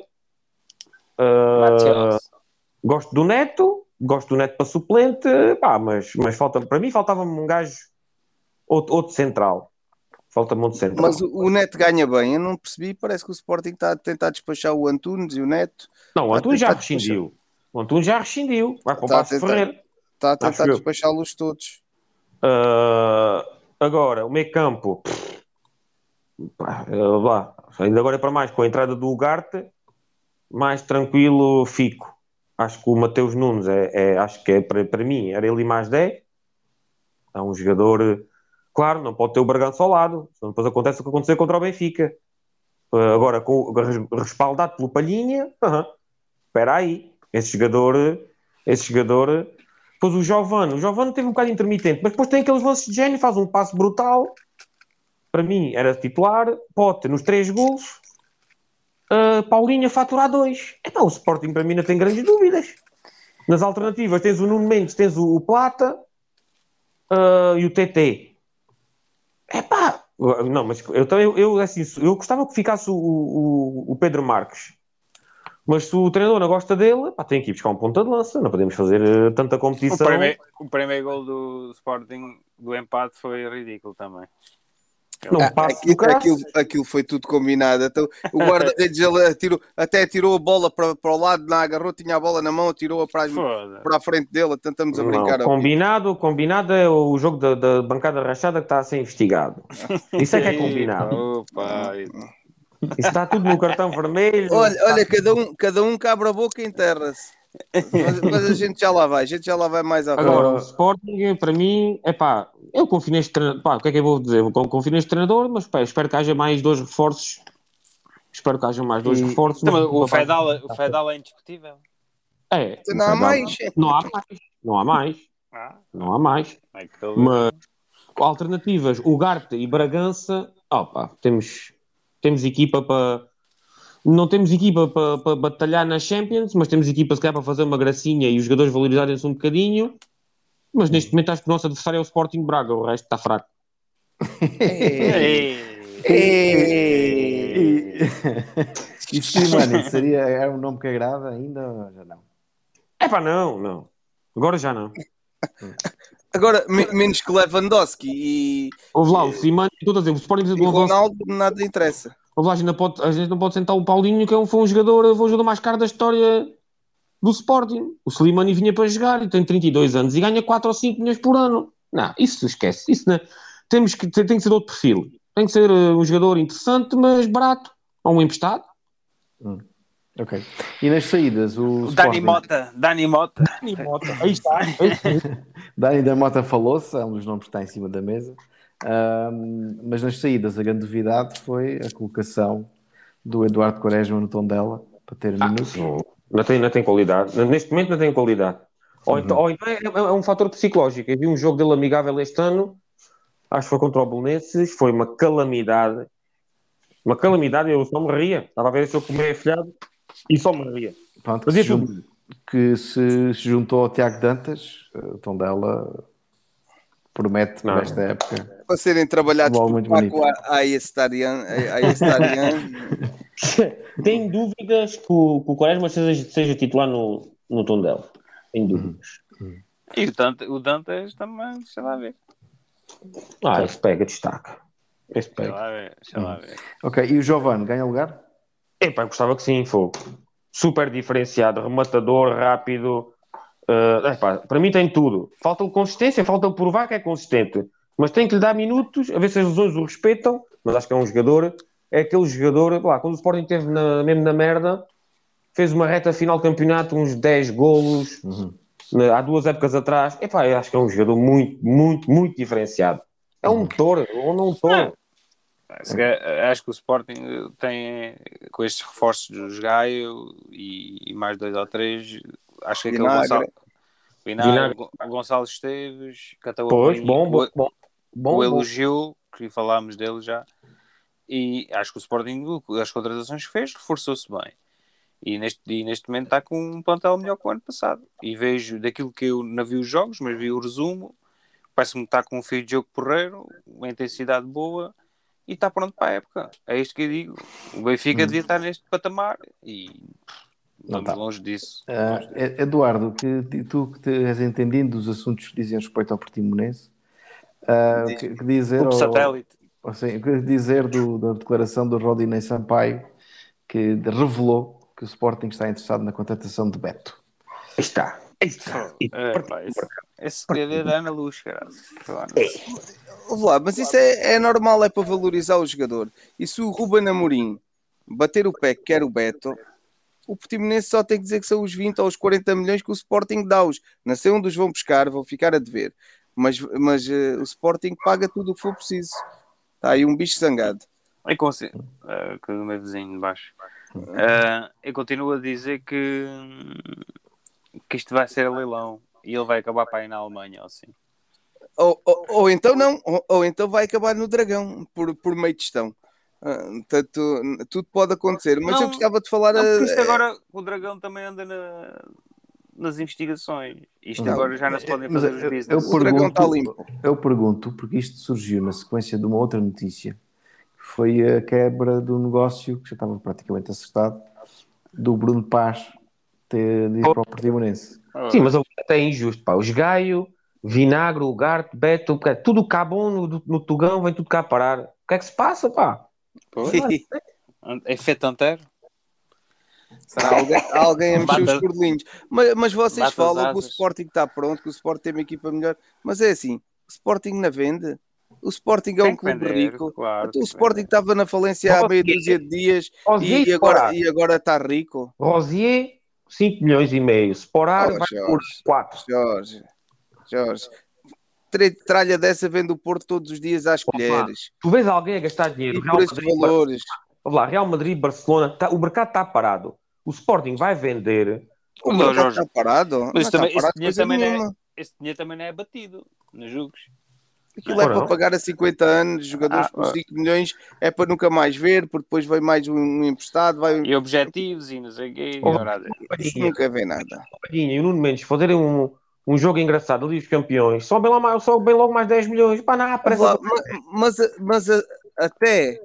Speaker 1: Uh, gosto do Neto, gosto do Neto para suplente, pá, mas, mas falta, para mim faltava-me um gajo, outro, outro central. Falta-me outro central.
Speaker 6: Mas o, o Neto ganha bem, eu não percebi, parece que o Sporting está a tentar despachar o Antunes e o Neto.
Speaker 1: Não, o Antunes já rescindiu. Despachar. O Antunes já rescindiu, vai para o Paço Ferreira.
Speaker 6: Está a tentar despachá-los todos.
Speaker 1: Uh, agora, o meio campo, lá, ainda agora é para mais, com a entrada do Ugarte, mais tranquilo fico. Acho que o Mateus Nunes é, é acho que é para, para mim, era ele e mais dez. É um jogador, claro, não pode ter o Bragança ao lado, senão depois acontece o que aconteceu contra o Benfica. Uh, agora, com, respaldado pelo Palhinha, uh-huh, espera aí, esse jogador, esse jogador. Depois o Giovane, o Giovane teve um bocado intermitente, mas depois tem aqueles lances de gênio, faz um passo brutal. Para mim era titular, Pote nos três golos, uh, Paulinho a faturar dois. Então o Sporting para mim não tem grandes dúvidas. Nas alternativas tens o Nuno Mendes, tens o, o Plata uh, e o T T. Epá, não, mas eu, eu, eu, assim, eu gostava que ficasse o, o, o Pedro Marques. Mas se o treinador não gosta dele, pá, tem que ir buscar um ponta de lança. Não podemos fazer uh, tanta competição.
Speaker 5: O primeiro, o primeiro gol do Sporting do empate foi ridículo também.
Speaker 1: Não,
Speaker 6: ah, aquilo, aquilo, aquilo foi tudo combinado. Então, o guarda-redes atirou, até tirou a bola para, para o lado, não agarrou, tinha a bola na mão, tirou-a para, para a frente dele. Tentamos a brincar.
Speaker 1: Não, combinado, combinado é o jogo da, da bancada rachada que está a ser investigado. Isso é que é combinado.
Speaker 5: Opa,
Speaker 1: isso está tudo no cartão vermelho.
Speaker 6: Olha, olha cada, um, cada um cabra a boca e enterra-se. Mas, mas a gente já lá vai, a gente já lá vai mais à frente.
Speaker 1: Agora, o Sporting, para mim, é pá, eu confio neste treinador. Pá, o que é que eu vou dizer? Eu confio neste treinador, mas pá, espero que haja mais dois reforços. Espero que haja mais dois e... reforços.
Speaker 5: Mas, o Fedal, o Fedal é indiscutível.
Speaker 1: É.
Speaker 6: Não há mais.
Speaker 1: Não há mais. Não há mais. Não há mais. Mas alternativas, Ugarte e Bragança, ó pá, temos. Temos equipa para... Não temos equipa para, para batalhar nas Champions, mas temos equipa se calhar para fazer uma gracinha e os jogadores valorizarem-se um bocadinho. Mas neste momento acho que o nosso adversário é o Sporting Braga, o resto está fraco.
Speaker 4: E Slimani seria é um nome que agrada ainda ou já não?
Speaker 1: É pá, não, não. Agora já não.
Speaker 6: Agora, me, menos que Lewandowski e...
Speaker 1: Houve lá, o Slimani, estou a dizer, o Sporting...
Speaker 6: E o Ronaldo, nada interessa.
Speaker 1: Houve lá, a gente, pode, a gente não pode sentar o Paulinho, que é um, foi um jogador, foi o jogador mais caro da história do Sporting. O Slimani vinha para jogar e tem trinta e dois anos e ganha quatro ou cinco milhões por ano. Não, isso esquece. Isso não, temos que, tem que ser de outro perfil. Tem que ser um jogador interessante, mas barato. Ou um emprestado.
Speaker 4: Hum. Ok. E nas saídas, o, o
Speaker 5: Dani Mota. Dani Mota.
Speaker 1: Dani Mota. Aí está.
Speaker 4: Dani da Mota falou-se, é um dos nomes que está em cima da mesa. Um, mas nas saídas, a grande novidade foi a colocação do Eduardo Quaresma no Tondela para ter
Speaker 1: ah,
Speaker 4: minutos.
Speaker 1: Não tem, não tem qualidade. Neste momento não tem qualidade. Ou, uhum. então, ou então é, é um fator psicológico. Eu vi um jogo dele amigável este ano, acho que foi contra o Belenenses, foi uma calamidade. Uma calamidade, eu só me ria. Estava a ver se eu comia afilhado e só me ria.
Speaker 4: Pronto, que, se jun... que se, se juntou ao Tiago Dantas, o Tondela promete para esta época.
Speaker 6: Para serem trabalhados por Paco Ayestarian.
Speaker 1: Tenho dúvidas que o, que o Quaresma seja, seja titular no, no Tondela. Tenho dúvidas.
Speaker 5: Uhum. E o Dantas, o Dantas também, deixa lá ver.
Speaker 1: Ah, esse pega, destaca. Esse pega.
Speaker 5: Deixa lá ver, deixa lá ver.
Speaker 4: Ok, e o Giovane ganha lugar?
Speaker 1: Epá, gostava que sim, fogo. Super diferenciado, rematador, rápido. Uh, epá, para mim tem tudo. Falta-lhe consistência, falta-lhe provar que é consistente. Mas tem que lhe dar minutos, a ver se as lesões o respeitam. Mas acho que é um jogador, é aquele jogador, lá, quando o Sporting esteve na, mesmo na merda, fez uma reta final do campeonato, uns dez golos, uhum. há duas épocas atrás. Epá, eu acho que é um jogador muito, muito, muito diferenciado. É um motor, ou não um motor.
Speaker 5: Acho que o Sporting tem, com estes reforços dos Gaio e, e mais dois ou três, acho que aquele Gonçalo, Vinagre, o Gonçalo Esteves, Cataú,
Speaker 1: pois, bom, bom, bom, bom,
Speaker 5: o elogio, que falámos dele já, e acho que o Sporting, as contratações que fez, reforçou-se bem. E neste, e neste momento está com um plantel melhor que o ano passado. E vejo daquilo que eu não vi os jogos, mas vi o resumo, parece-me que está com um fio de jogo porreiro, uma intensidade boa e está pronto para a época. É isto que eu digo. O Benfica
Speaker 4: Hum.
Speaker 5: devia estar neste patamar e
Speaker 4: Não
Speaker 5: estamos
Speaker 4: tá.
Speaker 5: longe disso.
Speaker 4: Ah,
Speaker 5: Longe disso.
Speaker 4: E- Eduardo, que, tu que te és entendido dos assuntos que dizem respeito ao Portimonense, ah, o que, que dizer,
Speaker 5: Grupo
Speaker 4: ou,
Speaker 5: satélite.
Speaker 4: ou assim, o que dizer do- da declaração do Rodinei Sampaio, que revelou que o Sporting está interessado na contratação de Beto?
Speaker 1: Aí está. Aí está. E-
Speaker 5: É, pá, esse, esse segredo é da Ana Luz, caralho.
Speaker 6: Ouve lá, mas isso é, é normal, é para valorizar o jogador. E se o Ruben Amorim bater o pé que quer o Beto, o Portimonense só tem que dizer que são os vinte ou os quarenta milhões que o Sporting dá-os. Não sei onde os vão buscar, vão ficar a dever. Mas, mas uh, o Sporting paga tudo o que for preciso. Está aí um bicho zangado.
Speaker 5: Eu consigo. Uh, que é o meu vizinho de baixo. Uh, eu continuo a dizer que, que isto vai ser leilão e ele vai acabar para ir na Alemanha, ou assim.
Speaker 6: Ou, ou, ou então não, ou, ou então vai acabar no Dragão, por, por meio de gestão. Uh, portanto, tudo pode acontecer. Mas
Speaker 5: Não,
Speaker 6: eu gostava de falar...
Speaker 5: Não, porque
Speaker 6: uh,
Speaker 5: isto agora, o Dragão também anda na, nas investigações. Isto
Speaker 6: Não,
Speaker 5: agora já não se podem
Speaker 4: Mas
Speaker 5: fazer
Speaker 4: eu,
Speaker 5: os
Speaker 4: eu
Speaker 5: business.
Speaker 6: O Dragão está
Speaker 4: pergunto,
Speaker 6: limpo.
Speaker 4: eu pergunto, porque isto surgiu na sequência de uma outra notícia, que foi a quebra do negócio, que já estava praticamente acertado, do Bruno Paz ter de ir para o Portimonense.
Speaker 1: Sim, mas até é injusto, pá. Os Gaio, Vinagre, o Garte, Beto, pá, tudo cá bom no, no Tugão, vem tudo cá parar. O que é que se passa, pá?
Speaker 5: É fetanteiro?
Speaker 6: Será alguém, alguém a mexer
Speaker 5: Bata-
Speaker 6: os cordelinhos. Mas, mas vocês
Speaker 5: Bata as
Speaker 6: falam que o
Speaker 5: asas.
Speaker 6: Sporting está pronto, que o Sporting tem uma equipa melhor. Mas é assim, o Sporting não vende. O Sporting é um
Speaker 5: Tem que
Speaker 6: clube
Speaker 5: vender,
Speaker 6: rico.
Speaker 5: claro,
Speaker 6: Então, o
Speaker 5: tem que
Speaker 6: Sporting
Speaker 5: vender.
Speaker 6: estava na falência há
Speaker 1: Rosier.
Speaker 6: meia dúzia de dias
Speaker 1: Rosier
Speaker 6: e, e, agora,
Speaker 1: Sporar.
Speaker 6: e agora está rico.
Speaker 1: Rosier, cinco milhões e meio. Sporar
Speaker 6: Oh,
Speaker 1: vai
Speaker 6: Jorge.
Speaker 1: por quatro.
Speaker 6: Jorge, Jorge, Tre- tralha dessa vende o Porto todos os dias às colheres.
Speaker 1: Tu vês alguém a gastar dinheiro?
Speaker 6: E
Speaker 1: Real
Speaker 6: por esses
Speaker 1: Madrid,
Speaker 6: valores.
Speaker 1: Vamos lá, Real Madrid, Barcelona, tá- o mercado está parado. O Sporting vai vender.
Speaker 6: O
Speaker 5: Mas, ó,
Speaker 6: mercado
Speaker 5: Jorge,
Speaker 6: está parado.
Speaker 5: Mas
Speaker 6: Não
Speaker 5: isso
Speaker 6: está
Speaker 5: também, esse,
Speaker 6: parado
Speaker 5: dinheiro
Speaker 6: coisa
Speaker 5: também não é,
Speaker 6: nenhuma.
Speaker 5: esse dinheiro também não é batido nos jogos.
Speaker 6: Aquilo é
Speaker 1: Ora
Speaker 6: para
Speaker 1: não.
Speaker 6: pagar a cinquenta anos, jogadores
Speaker 5: Ah,
Speaker 6: por
Speaker 5: ah.
Speaker 6: cinco milhões, é para nunca mais ver, porque depois vem mais um emprestado, vai...
Speaker 5: E objetivos e não sei o quê.
Speaker 1: Oh,
Speaker 5: E ora,
Speaker 6: Isso nunca vê nada.
Speaker 1: Palhinha e o Nuno Mendes fazerem um, um jogo engraçado ali dos campeões, sobem, lá mais, sobem logo mais dez milhões. Pá, não, parece
Speaker 6: Lá, mas mas, mas a- até,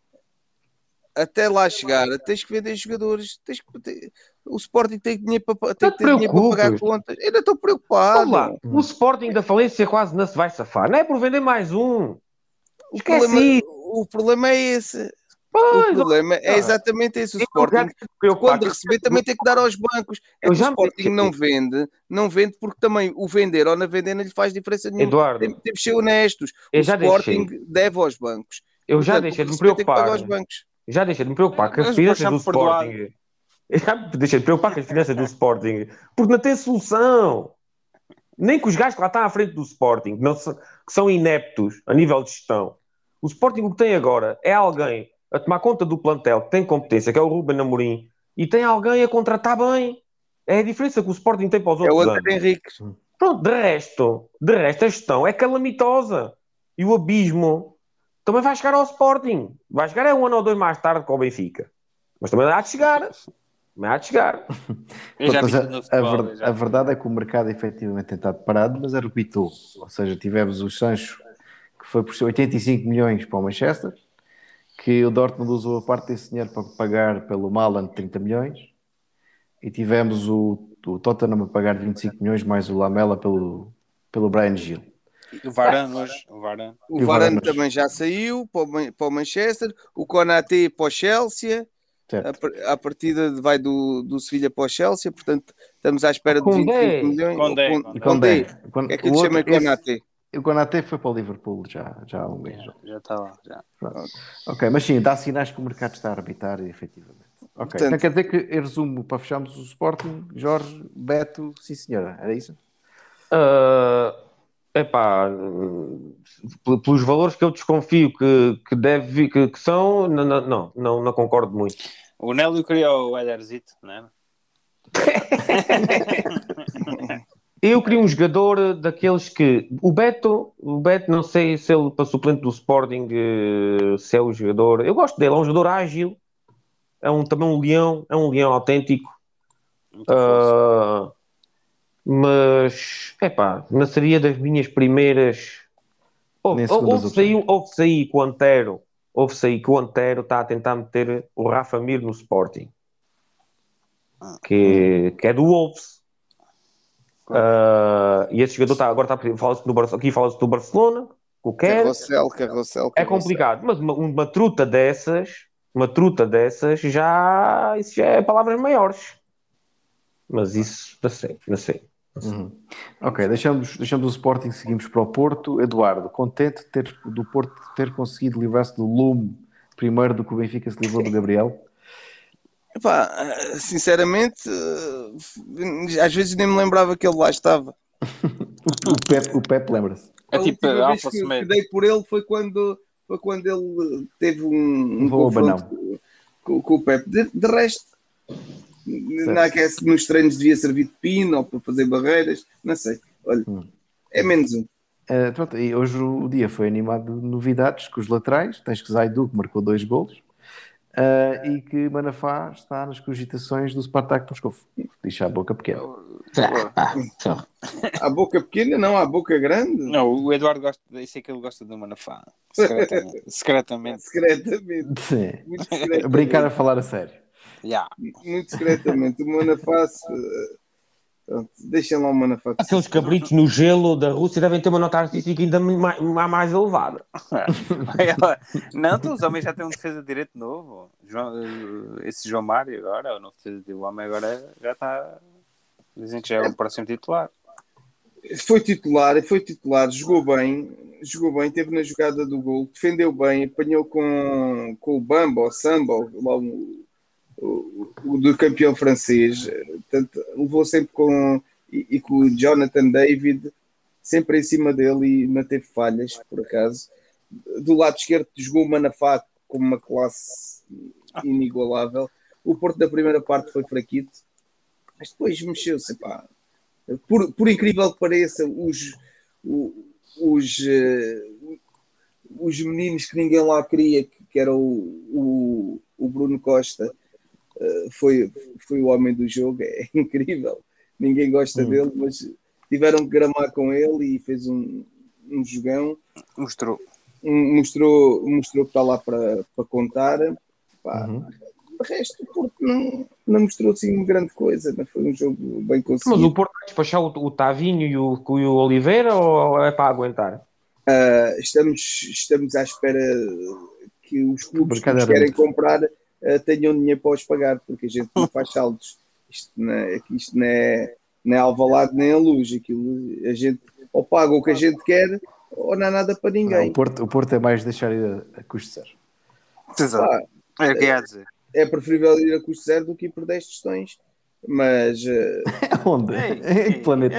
Speaker 6: até lá chegar, tens que vender jogadores, tens que, te- o Sporting tem dinheiro para, tem que ter
Speaker 1: Não te
Speaker 6: dinheiro para pagar
Speaker 1: preocupes.
Speaker 6: contas. Eu ainda estou
Speaker 1: Vamos
Speaker 6: preocupado.
Speaker 1: lá, o Sporting da falência quase não se vai safar. Não é por vender mais um.
Speaker 6: O
Speaker 1: Esquece
Speaker 6: problema,
Speaker 1: isso.
Speaker 6: o problema é esse. O
Speaker 1: Pois,
Speaker 6: problema é
Speaker 1: ó,
Speaker 6: exatamente esse. O
Speaker 1: eu
Speaker 6: Sporting,
Speaker 1: já me preocupar
Speaker 6: quando
Speaker 1: que-
Speaker 6: receber, também tem que dar aos bancos. É
Speaker 1: Eu
Speaker 6: que o
Speaker 1: já me
Speaker 6: Sporting
Speaker 1: deixei-
Speaker 6: não vende, não vende porque também o vender ou não vender não lhe faz diferença nenhuma.
Speaker 1: Eduardo,
Speaker 6: Tem- Temos que ser honestos.
Speaker 1: eu
Speaker 6: O
Speaker 1: já
Speaker 6: Sporting
Speaker 1: deixei.
Speaker 6: deve aos bancos.
Speaker 1: Eu já
Speaker 6: Portanto,
Speaker 1: deixei de me
Speaker 6: receber tem que pagar
Speaker 1: preocupar.
Speaker 6: aos bancos.
Speaker 1: Já deixei de me preocupar com as
Speaker 5: Mas
Speaker 1: finanças do
Speaker 5: deixa-me perdoar.
Speaker 1: Sporting. Eu já me deixei de preocupar com as finanças do Sporting. Porque não tem solução. Nem que os gajos que lá estão à frente do Sporting, que, não são, que são ineptos a nível de gestão. O Sporting o que tem agora é alguém a tomar conta do plantel que tem competência, que é o Ruben Amorim, e tem alguém a contratar bem. É a diferença que o Sporting tem para os
Speaker 6: É o
Speaker 1: outros
Speaker 6: André
Speaker 1: anos.
Speaker 6: Henrique.
Speaker 1: Pronto, de resto, de resto a gestão é calamitosa. E o abismo também vai chegar ao Sporting. Vai chegar é um ano ou dois mais tarde com o Benfica. Mas também há de chegar. Também há de chegar.
Speaker 5: Eu já
Speaker 4: Mas
Speaker 5: vi
Speaker 4: a,
Speaker 5: tudo no
Speaker 4: a
Speaker 5: futebol.
Speaker 4: ver-
Speaker 5: eu já
Speaker 4: a
Speaker 5: vi.
Speaker 4: verdade é que o mercado efetivamente tem estado parado, mas arrebitou. Ou seja, tivemos o Sancho, que foi por oitenta e cinco milhões para o Manchester, que o Dortmund usou a parte desse dinheiro para pagar pelo Malan trinta milhões, e tivemos o, o Tottenham a pagar vinte e cinco milhões mais o Lamela pelo, pelo Brian Gil.
Speaker 5: O Varane hoje. O Varane.
Speaker 6: O
Speaker 4: E o
Speaker 6: Varane
Speaker 4: Varane.
Speaker 6: também já saiu para o, Man- para o Manchester. O Konaté para o Chelsea. A,
Speaker 4: Certo.
Speaker 6: par- a partida de- vai do, do Sevilha para o Chelsea. Portanto, estamos à espera de
Speaker 1: Condé.
Speaker 6: vinte e cinco milhões.
Speaker 5: Condé,
Speaker 6: O Con-
Speaker 5: Condé.
Speaker 4: E Condé.
Speaker 6: Condé.
Speaker 4: Quando-
Speaker 6: É que eu
Speaker 4: o
Speaker 6: te
Speaker 4: outro-
Speaker 6: chamei
Speaker 4: esse-
Speaker 6: Konaté.
Speaker 4: O Konaté foi para o Liverpool já, já há um mês.
Speaker 5: Já, já está lá. Já.
Speaker 4: Ok, mas sim, dá sinais que o mercado está a arbitar, efetivamente. Ok,
Speaker 6: Portanto-
Speaker 4: então quer dizer que, em resumo, para fecharmos o Sporting, Jorge, Beto, sim senhora, era isso?
Speaker 1: Uh, epá, p- pelos valores que eu desconfio que, que, deve, vir- que, que são, não, não, não, não, não concordo muito.
Speaker 5: O Nélio queria o Ederzito, não é?
Speaker 1: Eu queria um jogador daqueles que. O Beto, o Beto, não sei se ele para suplente do Sporting, eh, se é o jogador. Eu gosto dele, é um jogador ágil, é um, também um leão, é um leão autêntico.
Speaker 5: Muita força.
Speaker 1: Uh, mas, epá, não seria das minhas primeiras. Houve,
Speaker 4: Nem segundas
Speaker 1: houve-se aí,
Speaker 4: opções.
Speaker 1: houve-se aí que o Antero, houve-se aí que o Antero está a tentar meter o Rafa Mir no Sporting, que, que é do Wolves. Uh, e esse jogador está agora está fala-se do Barcelona, aqui fala-se do Barcelona, que o quer.
Speaker 6: Carrossel, carrossel,
Speaker 1: É
Speaker 6: carrossel.
Speaker 1: complicado, mas uma, uma truta dessas, uma truta dessas, já isso já é palavras maiores. Mas isso, não sei, não sei.
Speaker 4: Uhum. Ok, deixamos, deixamos o Sporting, seguimos para o Porto. Eduardo, contente de ter, do Porto ter conseguido livrar-se do lume primeiro do que o Benfica se livrou do Gabriel?
Speaker 6: Epá, sinceramente, eh, às vezes nem me lembrava que ele lá estava.
Speaker 4: O Pep, o Pep lembra-se.
Speaker 5: É
Speaker 6: A
Speaker 5: tipo
Speaker 6: última vez
Speaker 5: Alfa
Speaker 6: que, que
Speaker 5: Semedo.
Speaker 6: dei por ele foi quando, foi quando ele teve um, um
Speaker 4: Vou ao
Speaker 6: confronto
Speaker 4: banão.
Speaker 6: com, com, com o Pep. De, de resto, não é que é- nos treinos devia servir de pino ou para fazer barreiras, não sei. Olha,
Speaker 4: Hum.
Speaker 6: é menos um.
Speaker 4: Uh, pronto, e hoje o dia foi animado de novidades com os laterais. Tens que Zaidu, que marcou dois golos, uh, e que Manafá está nas cogitações do Spartak Moscovo. Deixa a boca pequena.
Speaker 6: A boca pequena, não, a boca grande.
Speaker 5: Não, o Eduardo gosta, isso é que ele gosta do Manafá. Secretamente. Secretamente.
Speaker 6: Secretamente.
Speaker 4: Sim.
Speaker 6: Muito secretamente.
Speaker 4: Brincar a falar a sério.
Speaker 5: Yeah.
Speaker 6: Muito secretamente. O Manafá, se- pronto, deixem lá o Manafá.
Speaker 1: Aqueles cabritos no gelo da Rússia devem ter uma nota artística ainda mais, mais elevada.
Speaker 5: Não, então os homens já têm um defesa de direito novo. João, esse João Mário agora, o novo defesa de direito, o homem agora já está. Dizem que já é o próximo titular.
Speaker 6: Foi titular, foi titular, jogou bem, jogou bem, teve na jogada do gol, defendeu bem, apanhou com, com o Bamba, ou Samba, ou lá o, o, o do campeão francês, portanto, levou sempre com, e, e com o Jonathan David, sempre em cima dele e não teve falhas, por acaso. Do lado esquerdo jogou o Manafá com uma classe inigualável. O Porto da primeira parte foi fraquito, mas depois mexeu-se, pá. Por, por incrível que pareça, os, os, os, uh, os meninos que ninguém lá queria, que, que era o, o, o Bruno Costa, uh, foi, foi o homem do jogo. É incrível, ninguém gosta hum. dele, mas tiveram que gramar com ele e fez um, um jogão.
Speaker 5: Mostrou.
Speaker 6: Um, mostrou, mostrou que está lá para, para contar. Pá. Uhum. O resto, o Porto não, não mostrou assim grande coisa, não foi um jogo bem conseguido.
Speaker 1: Mas o Porto vai despachar o, o Tavinho e o, e o Oliveira ou é para aguentar?
Speaker 6: Uh, estamos, estamos à espera que os clubes que nos querem comprar uh, tenham dinheiro para os pagar, porque a gente não faz saldos. Isto não é, isto não é, não é Alvalade nem a Luz. Aquilo, a gente ou paga o que a gente quer ou não há nada para ninguém.
Speaker 4: Não, o, Porto, o Porto é mais deixar ir a, a custo zero.
Speaker 5: Exato. Ah, é o que ia dizer.
Speaker 6: É preferível ir a custo zero do que ir por dez tostões. Mas. Uh...
Speaker 4: Onde? Em que planeta?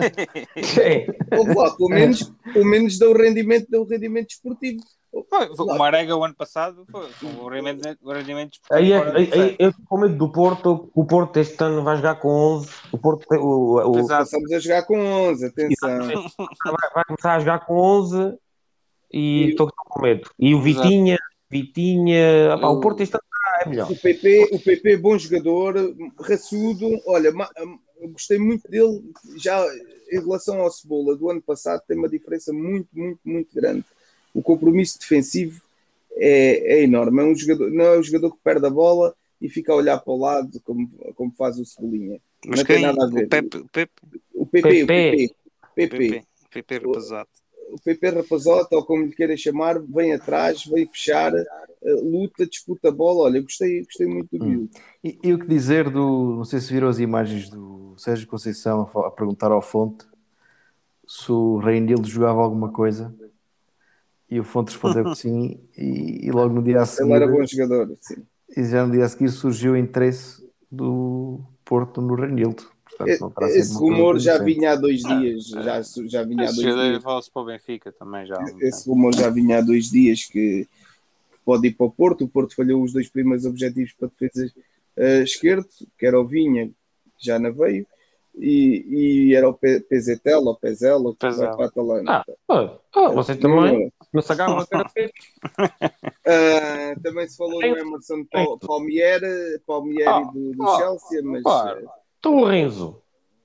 Speaker 6: Ouve lá, pelo menos, pelo menos dá o rendimento, dá o rendimento esportivo.
Speaker 5: O Marega, o ano passado, foi o rendimento, o rendimento esportivo.
Speaker 1: Aí, aí, aí, eu fico com medo do Porto. O Porto este ano vai jogar com onze. O Porto. O, o,
Speaker 6: Passamos a jogar com onze, atenção.
Speaker 1: Vai, vai começar a jogar com onze e estou com medo. E o Vitinha. Vitinha. Opa, o Porto este ano é melhor.
Speaker 6: O P P, o P P, bom jogador, raçudo. Olha, gostei muito dele. Já em relação ao Cebola do ano passado, tem uma diferença muito, muito, muito grande. O compromisso defensivo é, é enorme. É um jogador, não é um jogador que perde a bola e fica a olhar para o lado como, como faz o Cebolinha.
Speaker 5: Mas
Speaker 6: não
Speaker 5: quem?
Speaker 6: tem nada a ver.
Speaker 5: O Pepe, o Pepe.
Speaker 6: O P P, o P P.
Speaker 5: P P. P P Rapazote.
Speaker 6: O P P Rapazote, ou como lhe queira chamar, vem atrás, vem fechar, luta, disputa a bola. Olha, gostei, gostei muito do Bill.
Speaker 4: Hum. E, e o que dizer do... Não sei se viram as imagens do Sérgio Conceição a, a perguntar ao Fonte se o Reinildo jogava alguma coisa e o Fonte respondeu que sim e, e logo no dia a seguir...
Speaker 6: Ele era bom jogador, sim.
Speaker 4: E já no dia a seguir surgiu o interesse do Porto no Reinildo.
Speaker 6: Portanto, esse rumor já vinha há dois dias. Já, já vinha há dois dias.
Speaker 5: Fala-se para o Benfica também já.
Speaker 6: Esse rumor já vinha há dois dias que, que pode ir para o Porto. O Porto falhou os dois primeiros objetivos para a defesa uh, esquerdo, que era o Vinha, que já não veio, e, e era o Pezetel, ou Pezelo, que vai para a Atalanta.
Speaker 1: Ah, ah, ah, vocês também não se agarram a cara.
Speaker 6: Uh, também se falou no Emerson Pal- Palmieri, Palmieri
Speaker 1: Ah,
Speaker 6: do, do
Speaker 5: ah,
Speaker 6: Chelsea, mas
Speaker 5: claro.
Speaker 6: eh,
Speaker 1: Então o Renzo.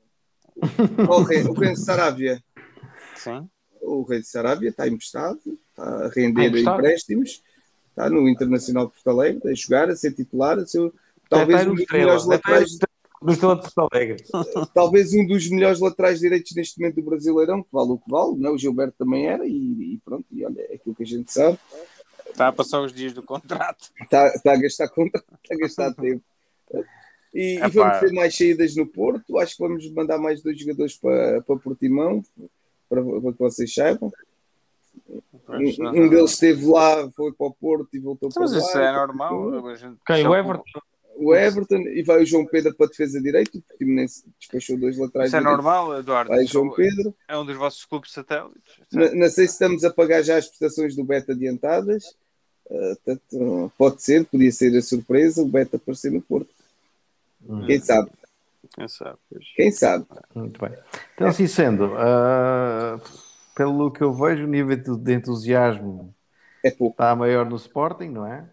Speaker 6: o Rei o Rei de Sarávia,
Speaker 5: Sim.
Speaker 6: o Rei de Sarávia está emprestado, está a
Speaker 1: Ah,
Speaker 6: render
Speaker 1: emprestado?
Speaker 6: empréstimos, está no Internacional de Porto Alegre, a jogar, a ser titular, a ser
Speaker 1: Deve
Speaker 6: talvez
Speaker 1: estar
Speaker 6: um
Speaker 1: no
Speaker 6: dos
Speaker 1: Estrela.
Speaker 6: melhores
Speaker 1: Deve estar no
Speaker 6: laterais,
Speaker 1: Estrela do Estrela de Porto Alegre.
Speaker 6: talvez um dos melhores laterais direitos neste momento do Brasileirão, que vale o que vale, não? O Gilberto também era, e, e pronto, e olha, é aquilo que a gente sabe,
Speaker 5: Está a passar os dias do contrato.
Speaker 6: está, está a gastar conta, está a gastar tempo. E, e
Speaker 5: Epá.
Speaker 6: vamos ter mais saídas no Porto. Acho que vamos mandar mais dois jogadores para, para Portimão, para, para que vocês saibam.
Speaker 5: Pois,
Speaker 6: Um,
Speaker 5: não-
Speaker 6: um deles esteve lá, foi para o Porto e voltou para
Speaker 5: Mas
Speaker 6: lá.
Speaker 5: isso é normal. A gente-
Speaker 1: Quem?
Speaker 5: se
Speaker 1: O
Speaker 5: ele-
Speaker 1: Everton?
Speaker 6: O Everton e vai o João Pedro para a defesa direito. O Portimonense despachou dois laterais
Speaker 5: Isso é
Speaker 6: direitos.
Speaker 5: normal, Eduardo.
Speaker 6: Vai o
Speaker 5: Isso
Speaker 6: João Pedro.
Speaker 5: é um dos vossos clubes satélites.
Speaker 6: Não, não sei se estamos a pagar já as prestações do Beta adiantadas. Uh, tanto, pode ser, podia ser a surpresa o Beta aparecer no Porto. Quem sabe?
Speaker 5: Quem sabe? Pois.
Speaker 6: Quem sabe?
Speaker 4: Muito bem. Então, assim sendo, ah, pelo que eu vejo, o nível de, de entusiasmo
Speaker 6: É pouco.
Speaker 4: está maior no Sporting, não é?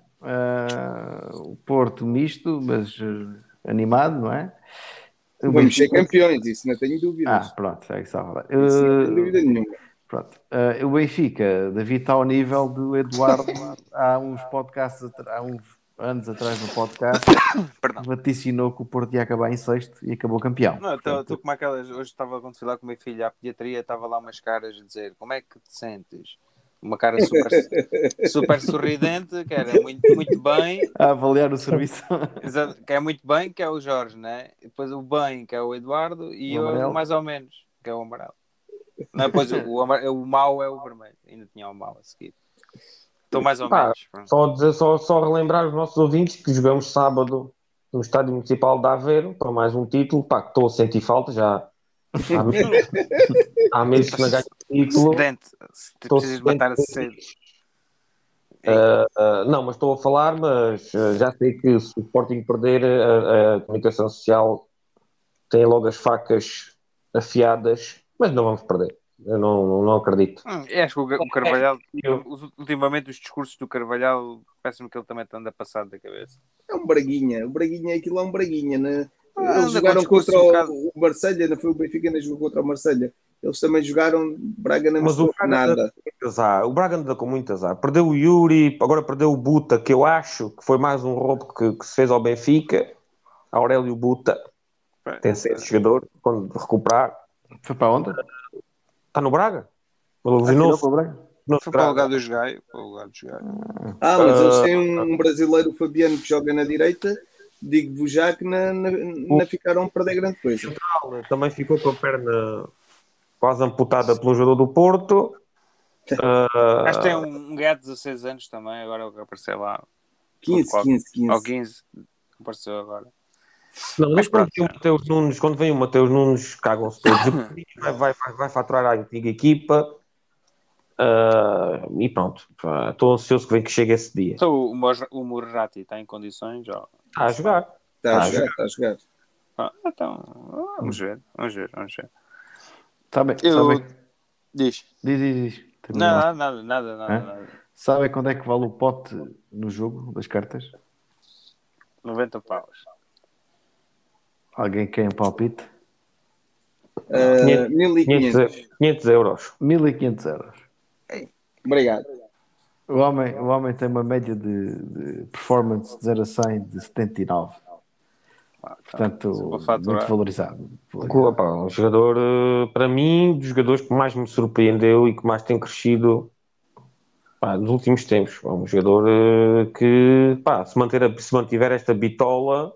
Speaker 4: Ah, o Porto misto, mas eh, animado, não é? O
Speaker 6: Vamos ser
Speaker 4: Benfica-
Speaker 6: campeões, isso não tenho
Speaker 4: Ah,
Speaker 6: dúvidas.
Speaker 4: pronto, é que estava a falar.
Speaker 6: Isso não tenho
Speaker 4: Ah,
Speaker 6: dúvida nenhuma.
Speaker 4: Pronto. Ah, o Benfica, David, está ao nível do Eduardo há uns podcasts, atra- há uns anos atrás no podcast,
Speaker 5: Perdão.
Speaker 4: vaticinou que o Porto ia acabar em sexto e acabou campeão.
Speaker 5: Não, estou
Speaker 4: Portanto,
Speaker 5: como aquelas. Hoje estava a conversar lá com a minha filha à pediatria, estava lá umas caras a dizer como é que te sentes? Uma cara super, super sorridente, que era muito, muito bem,
Speaker 4: a avaliar o serviço.
Speaker 5: exato, que é muito bem, que é o Jorge, né? E depois o bem, que é o Eduardo, e
Speaker 4: O
Speaker 5: eu
Speaker 4: amarelo.
Speaker 5: mais ou menos, que é o amarelo. Não, depois o, amar- o mau é o vermelho, ainda tinha o mau a seguir. Estou mais ou
Speaker 1: Pá,
Speaker 5: menos. pronto.
Speaker 1: Só, dizer, só, só relembrar os nossos ouvintes que jogamos sábado no Estádio Municipal de Aveiro para mais um título. Pá, que estou a sentir falta já. Há meses, há meses que não ganho o título.
Speaker 5: Sedente, se
Speaker 1: Estou
Speaker 5: precisas de matar a
Speaker 1: sedente.
Speaker 5: sede.
Speaker 1: Uh, não, mas estou a falar, mas uh, já sei que se o Sporting perder, a, a comunicação social tem logo as facas afiadas, mas não vamos perder. Eu não, não, não acredito.
Speaker 5: Hum, eu acho que o, o Carvalhal,
Speaker 1: Eu-
Speaker 5: os- ultimamente os discursos do Carvalhal, parece-me que ele também está andando passado da cabeça.
Speaker 6: É um Braguinha. O Braguinha, aquilo é um Braguinha, né?
Speaker 5: Ah,
Speaker 6: Eles
Speaker 5: anda
Speaker 6: jogaram
Speaker 5: com discurso
Speaker 6: contra
Speaker 5: um
Speaker 6: o,
Speaker 5: bocado-
Speaker 6: o Marselha, não foi o Benfica, ainda jogou contra o Marselha. Eles também jogaram, Braga não
Speaker 1: Mas o
Speaker 6: mostrou
Speaker 1: Braga anda
Speaker 6: nada.
Speaker 1: com muito azar. O Braga anda com muito azar. Perdeu o Yuri, agora perdeu o Buta, que eu acho que foi mais um roubo que, que se fez ao Benfica. Aurélio Buta tem sido jogador quando recuperar.
Speaker 4: Foi para onde?
Speaker 1: Está no Braga?
Speaker 4: Assinou
Speaker 1: Lesionou-se.
Speaker 4: para o Braga?
Speaker 1: Lesionou-se
Speaker 5: Foi para o lugar
Speaker 1: grave.
Speaker 5: do Jogaio. Para o lugar do Jogaio.
Speaker 6: Ah, mas
Speaker 1: Ah,
Speaker 6: eles têm um, um brasileiro, o Fabiano, que joga na direita. Digo-vos já que não, não, não ficaram a perder grande coisa.
Speaker 1: Também ficou com a perna quase amputada pelo jogador do Porto. Ah,
Speaker 5: Acho que tem um, um gato de dezasseis anos também, agora o que apareceu lá.
Speaker 6: quinze, quinze,
Speaker 5: Ou
Speaker 6: quinze.
Speaker 5: quinze, apareceu agora.
Speaker 1: Não,
Speaker 5: Mas
Speaker 1: mas quando
Speaker 5: pronto,
Speaker 1: vem o Mateus Nunes, quando vem o Mateus Nunes, cagam-se todos. Vai, vai, vai, vai faturar a antiga equipa. Ah, e pronto. Pá, estou ansioso que, vem, que chegue esse dia.
Speaker 5: Então o, Mor- o Murrati está em condições? Ó.
Speaker 1: Está a jogar.
Speaker 6: Está a
Speaker 1: Ah,
Speaker 6: jogar, está a jogar.
Speaker 5: Ah, então, vamos ver, vamos ver, vamos ver.
Speaker 4: Sabem,
Speaker 5: Eu...
Speaker 4: sabem,
Speaker 5: Diz.
Speaker 4: diz, diz, diz. Termina lá.
Speaker 5: Nada, nada, nada, nada,
Speaker 4: Hã?
Speaker 5: nada.
Speaker 4: Sabem quando é que vale o pote no jogo das cartas?
Speaker 5: noventa paus.
Speaker 4: Alguém quer um palpite?
Speaker 6: Uh,
Speaker 1: quinhentos,
Speaker 6: mil e quinhentos.
Speaker 1: quinhentos euros.
Speaker 4: mil e quinhentos euros.
Speaker 6: Obrigado.
Speaker 4: O homem, o homem tem uma média de, de performance de zero a cem de setenta e nove.
Speaker 5: Ah,
Speaker 4: Portanto,
Speaker 5: vou faturar.
Speaker 4: muito valorizado.
Speaker 1: Pá, um jogador, eh, para mim, dos jogadores que mais me surpreendeu e que mais tem crescido, pá, nos últimos tempos. Pá, um jogador eh, que, pá, se, manter, a- se mantiver esta bitola,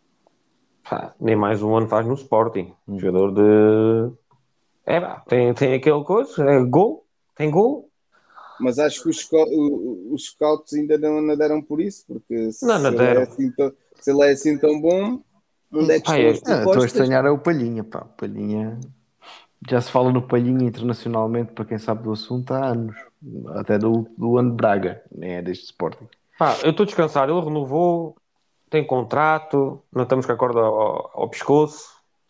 Speaker 1: pá, nem mais um ano faz no Sporting. Um jogador de. É, pá, tem, tem aquele coisa, é gol, tem gol.
Speaker 6: Mas acho que os, sco- o- os scouts ainda não nadaram por isso, porque se,
Speaker 1: Não
Speaker 6: ele, é
Speaker 1: nadaram.
Speaker 6: assim tão, se ele é assim tão bom, onde é que
Speaker 1: Ah,
Speaker 6: estão
Speaker 1: é.
Speaker 6: as
Speaker 4: Ah, estou a
Speaker 6: propostas?
Speaker 4: estranhar é o Palhinha, pá. O Palhinha. Já se fala no Palhinha internacionalmente, para quem sabe do assunto, há anos. Até do, do ano de Braga, nem é deste Sporting.
Speaker 1: Pá, eu estou descansado, ele renovou, tem contrato, não estamos com a corda ao, ao pescoço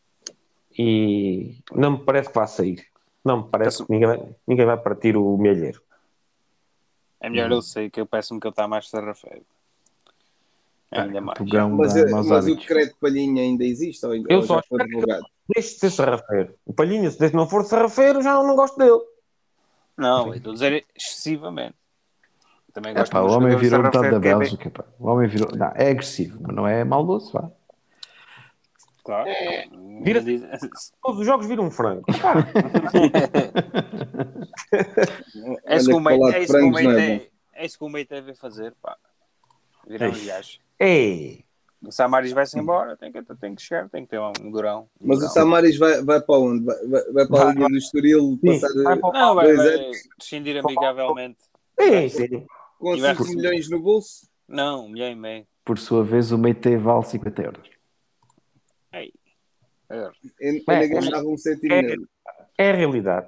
Speaker 1: e não me parece que vá sair. Não me parece que ninguém vai, ninguém vai partir o milheiro.
Speaker 5: É melhor eu sei que eu peço-me que ele está mais sarrafeiro. Ainda mais.
Speaker 4: Pogão
Speaker 6: Mas,
Speaker 4: dá
Speaker 6: eh,
Speaker 4: maus
Speaker 6: mas o
Speaker 4: hábitos.
Speaker 6: decreto de Palhinha ainda existe ou, ainda,
Speaker 1: Eu
Speaker 6: ou
Speaker 1: só
Speaker 6: já foi
Speaker 1: espero que
Speaker 6: revogado?
Speaker 1: deixe de ser sarrafeiro. O Palhinha, se não for sarrafeiro, já não gosto dele.
Speaker 5: Não, eu estou a dizer excessivamente. Também
Speaker 4: É
Speaker 5: gosto
Speaker 4: pá,
Speaker 5: de um
Speaker 4: o homem
Speaker 5: jogador
Speaker 4: virou metade
Speaker 5: sarrafeiro
Speaker 4: da
Speaker 5: que é bem...
Speaker 4: Bélgica. Pá. O homem virou. Não, é agressivo, mas não é maldoso. Pá.
Speaker 5: Claro.
Speaker 1: Vira todos os jogos viram um frango.
Speaker 5: É isso
Speaker 6: Olha
Speaker 5: que o
Speaker 6: que falar
Speaker 5: meio
Speaker 6: de
Speaker 5: é isso que o
Speaker 6: frangos
Speaker 5: meio
Speaker 6: não é
Speaker 5: tem-
Speaker 6: bom.
Speaker 5: é isso que o meio deve fazer, pá. Virar um gajo.
Speaker 1: Ei,
Speaker 5: O Samaris vai-se embora, tem que, tem que chegar, tem que ter um, um durão. Um
Speaker 6: Mas o
Speaker 5: durão.
Speaker 6: Samaris vai, vai para onde? Vai, vai, vai para a
Speaker 1: Vai,
Speaker 6: linha do Estoril
Speaker 1: sim,
Speaker 6: passar
Speaker 1: vai para o
Speaker 5: Não, vai,
Speaker 6: dois
Speaker 5: vai
Speaker 6: anos
Speaker 5: descindir amigavelmente.
Speaker 1: Sim, sim.
Speaker 6: com
Speaker 5: E vai-
Speaker 6: cinco milhões no bolso?
Speaker 5: Não, um milhão e meio.
Speaker 4: Por sua vez, o Meite vale cinquenta euros.
Speaker 5: Ei. É.
Speaker 6: Ainda
Speaker 1: É,
Speaker 6: gastava um cêntimo
Speaker 1: é-
Speaker 6: nele.
Speaker 1: É a realidade.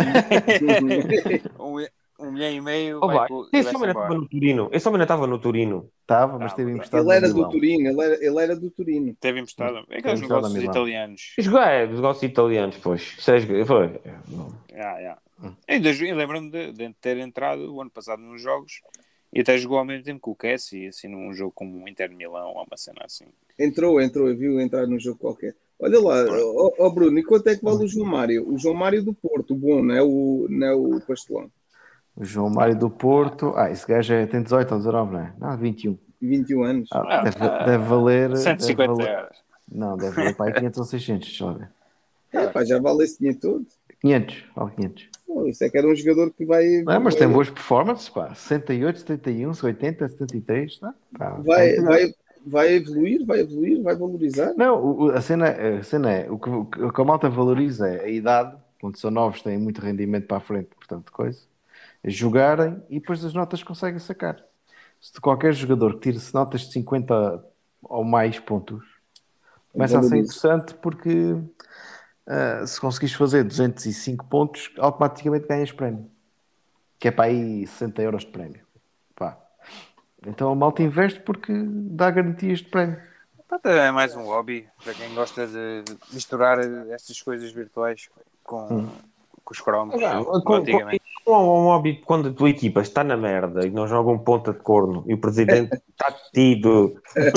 Speaker 5: um, um milhão e meio
Speaker 1: Oh,
Speaker 5: vai
Speaker 1: vai.
Speaker 5: pro, e
Speaker 1: Esse
Speaker 5: vai-se
Speaker 1: homem ainda
Speaker 5: embora.
Speaker 1: estava no Turino. Esse homem ainda estava no Turino.
Speaker 4: Estava, mas
Speaker 5: Tá,
Speaker 4: teve
Speaker 5: mas-
Speaker 4: emprestado
Speaker 6: Ele era
Speaker 4: no
Speaker 6: do
Speaker 4: Milão.
Speaker 6: Turino, ele era, ele era do Turino.
Speaker 5: Teve emprestado. É
Speaker 4: Teve
Speaker 5: aqueles
Speaker 4: emprestado a
Speaker 5: negócios
Speaker 4: Milão.
Speaker 5: italianos.
Speaker 1: Os gajos, os negócios italianos, pois. Seis- Foi.
Speaker 5: Yeah, yeah.
Speaker 4: Hum.
Speaker 5: Ainda jo- Eu lembro-me de, de ter entrado o ano passado nos jogos e até jogou ao mesmo tempo que o Kessie, assim, num jogo como o Inter Milão ou uma cena assim.
Speaker 6: Entrou, entrou, viu entrar num jogo qualquer. Olha lá, ó ó, Bruno, e quanto é que vale o João Mário? O João Mário do Porto, o bom, não é o, não é o Pastelão.
Speaker 4: O João Mário do Porto. Ah, esse gajo é, tem dezoito ou dezanove, não é? Não, vinte e um.
Speaker 6: vinte e um anos.
Speaker 4: Ah,
Speaker 5: Ah,
Speaker 4: deve,
Speaker 5: ah,
Speaker 4: deve valer.
Speaker 5: cento e
Speaker 4: Deve
Speaker 5: cinquenta
Speaker 4: valer
Speaker 5: euros.
Speaker 4: não, deve valer para aí quinhentos ou seiscentos. Deixa eu ver.
Speaker 6: É, pá, já vale esse dinheiro todo.
Speaker 4: quinhentos, vale quinhentos.
Speaker 6: Pô, isso é que era um jogador que vai.
Speaker 4: Não, mas
Speaker 6: vai,
Speaker 4: tem boas performances, pá. sessenta e oito, setenta e um, oitenta, setenta e três. Tá? Pá,
Speaker 6: vai,
Speaker 4: tá muito
Speaker 6: vai, vai evoluir, vai evoluir, vai valorizar.
Speaker 4: Não, o- o- a cena, a cena é, o que, o que o que a malta valoriza é a idade, quando são novos têm muito rendimento para a frente, portanto, coisa, é jogarem e depois as notas conseguem sacar. Se de qualquer jogador que tire-se notas de cinquenta ou mais pontos, começa a ser
Speaker 6: Valoriza.
Speaker 4: interessante porque ah, se conseguires fazer duzentos e cinco pontos, automaticamente ganhas prémio, que é para aí sessenta euros de prémio. Pá. Então a malta investe porque dá garantias de prémio.
Speaker 5: Portanto, é mais um hobby para quem gosta de misturar estas coisas virtuais com,
Speaker 4: Hum.
Speaker 5: com os cromos.
Speaker 1: Ah,
Speaker 5: como
Speaker 1: com-
Speaker 5: antigamente.
Speaker 1: com- Um hobby quando a tua equipa está na merda e não joga um ponta de corno e o presidente está tido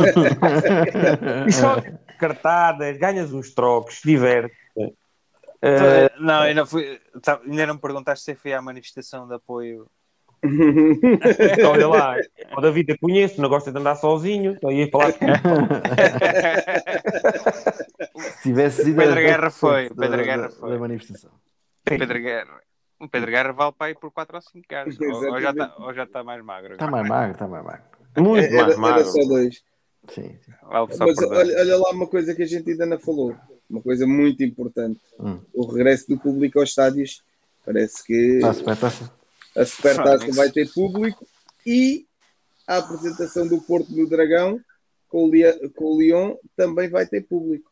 Speaker 1: e só cartadas, ganhas uns trocos, diverte.
Speaker 5: Eh, não, ainda, fui, tá- ainda não me perguntaste se fui à manifestação de apoio.
Speaker 1: Olha lá, o David eu conheço, não gosta de andar sozinho, então ia falar com
Speaker 4: Se tivesse ido,
Speaker 5: Pedro
Speaker 4: era
Speaker 5: Guerra
Speaker 4: dez por
Speaker 5: foi,
Speaker 4: cento
Speaker 5: Pedro
Speaker 4: da,
Speaker 5: Guerra
Speaker 4: da-
Speaker 5: foi.
Speaker 4: da manifestação.
Speaker 5: O Pedro Guerra. O Pedro Guerra vale para ir por quatro ou cinco carros. Ou, ou já está, ou já está mais magro.
Speaker 4: Está mais magro, está mais magro.
Speaker 1: muito
Speaker 6: Era,
Speaker 1: mais
Speaker 6: era
Speaker 1: magro.
Speaker 6: só dois.
Speaker 4: Sim, sim.
Speaker 5: Vale só
Speaker 6: Mas
Speaker 5: por dois.
Speaker 6: olha, olha lá uma coisa que a gente ainda não falou. Uma coisa muito importante.
Speaker 4: Hum.
Speaker 6: O regresso do público aos estádios. Parece que
Speaker 4: Está-se bem, está-se.
Speaker 6: a Supertaça
Speaker 5: Fónix.
Speaker 6: vai ter público e a apresentação do Porto no Dragão com o, Lia- com o Lyon também vai ter público.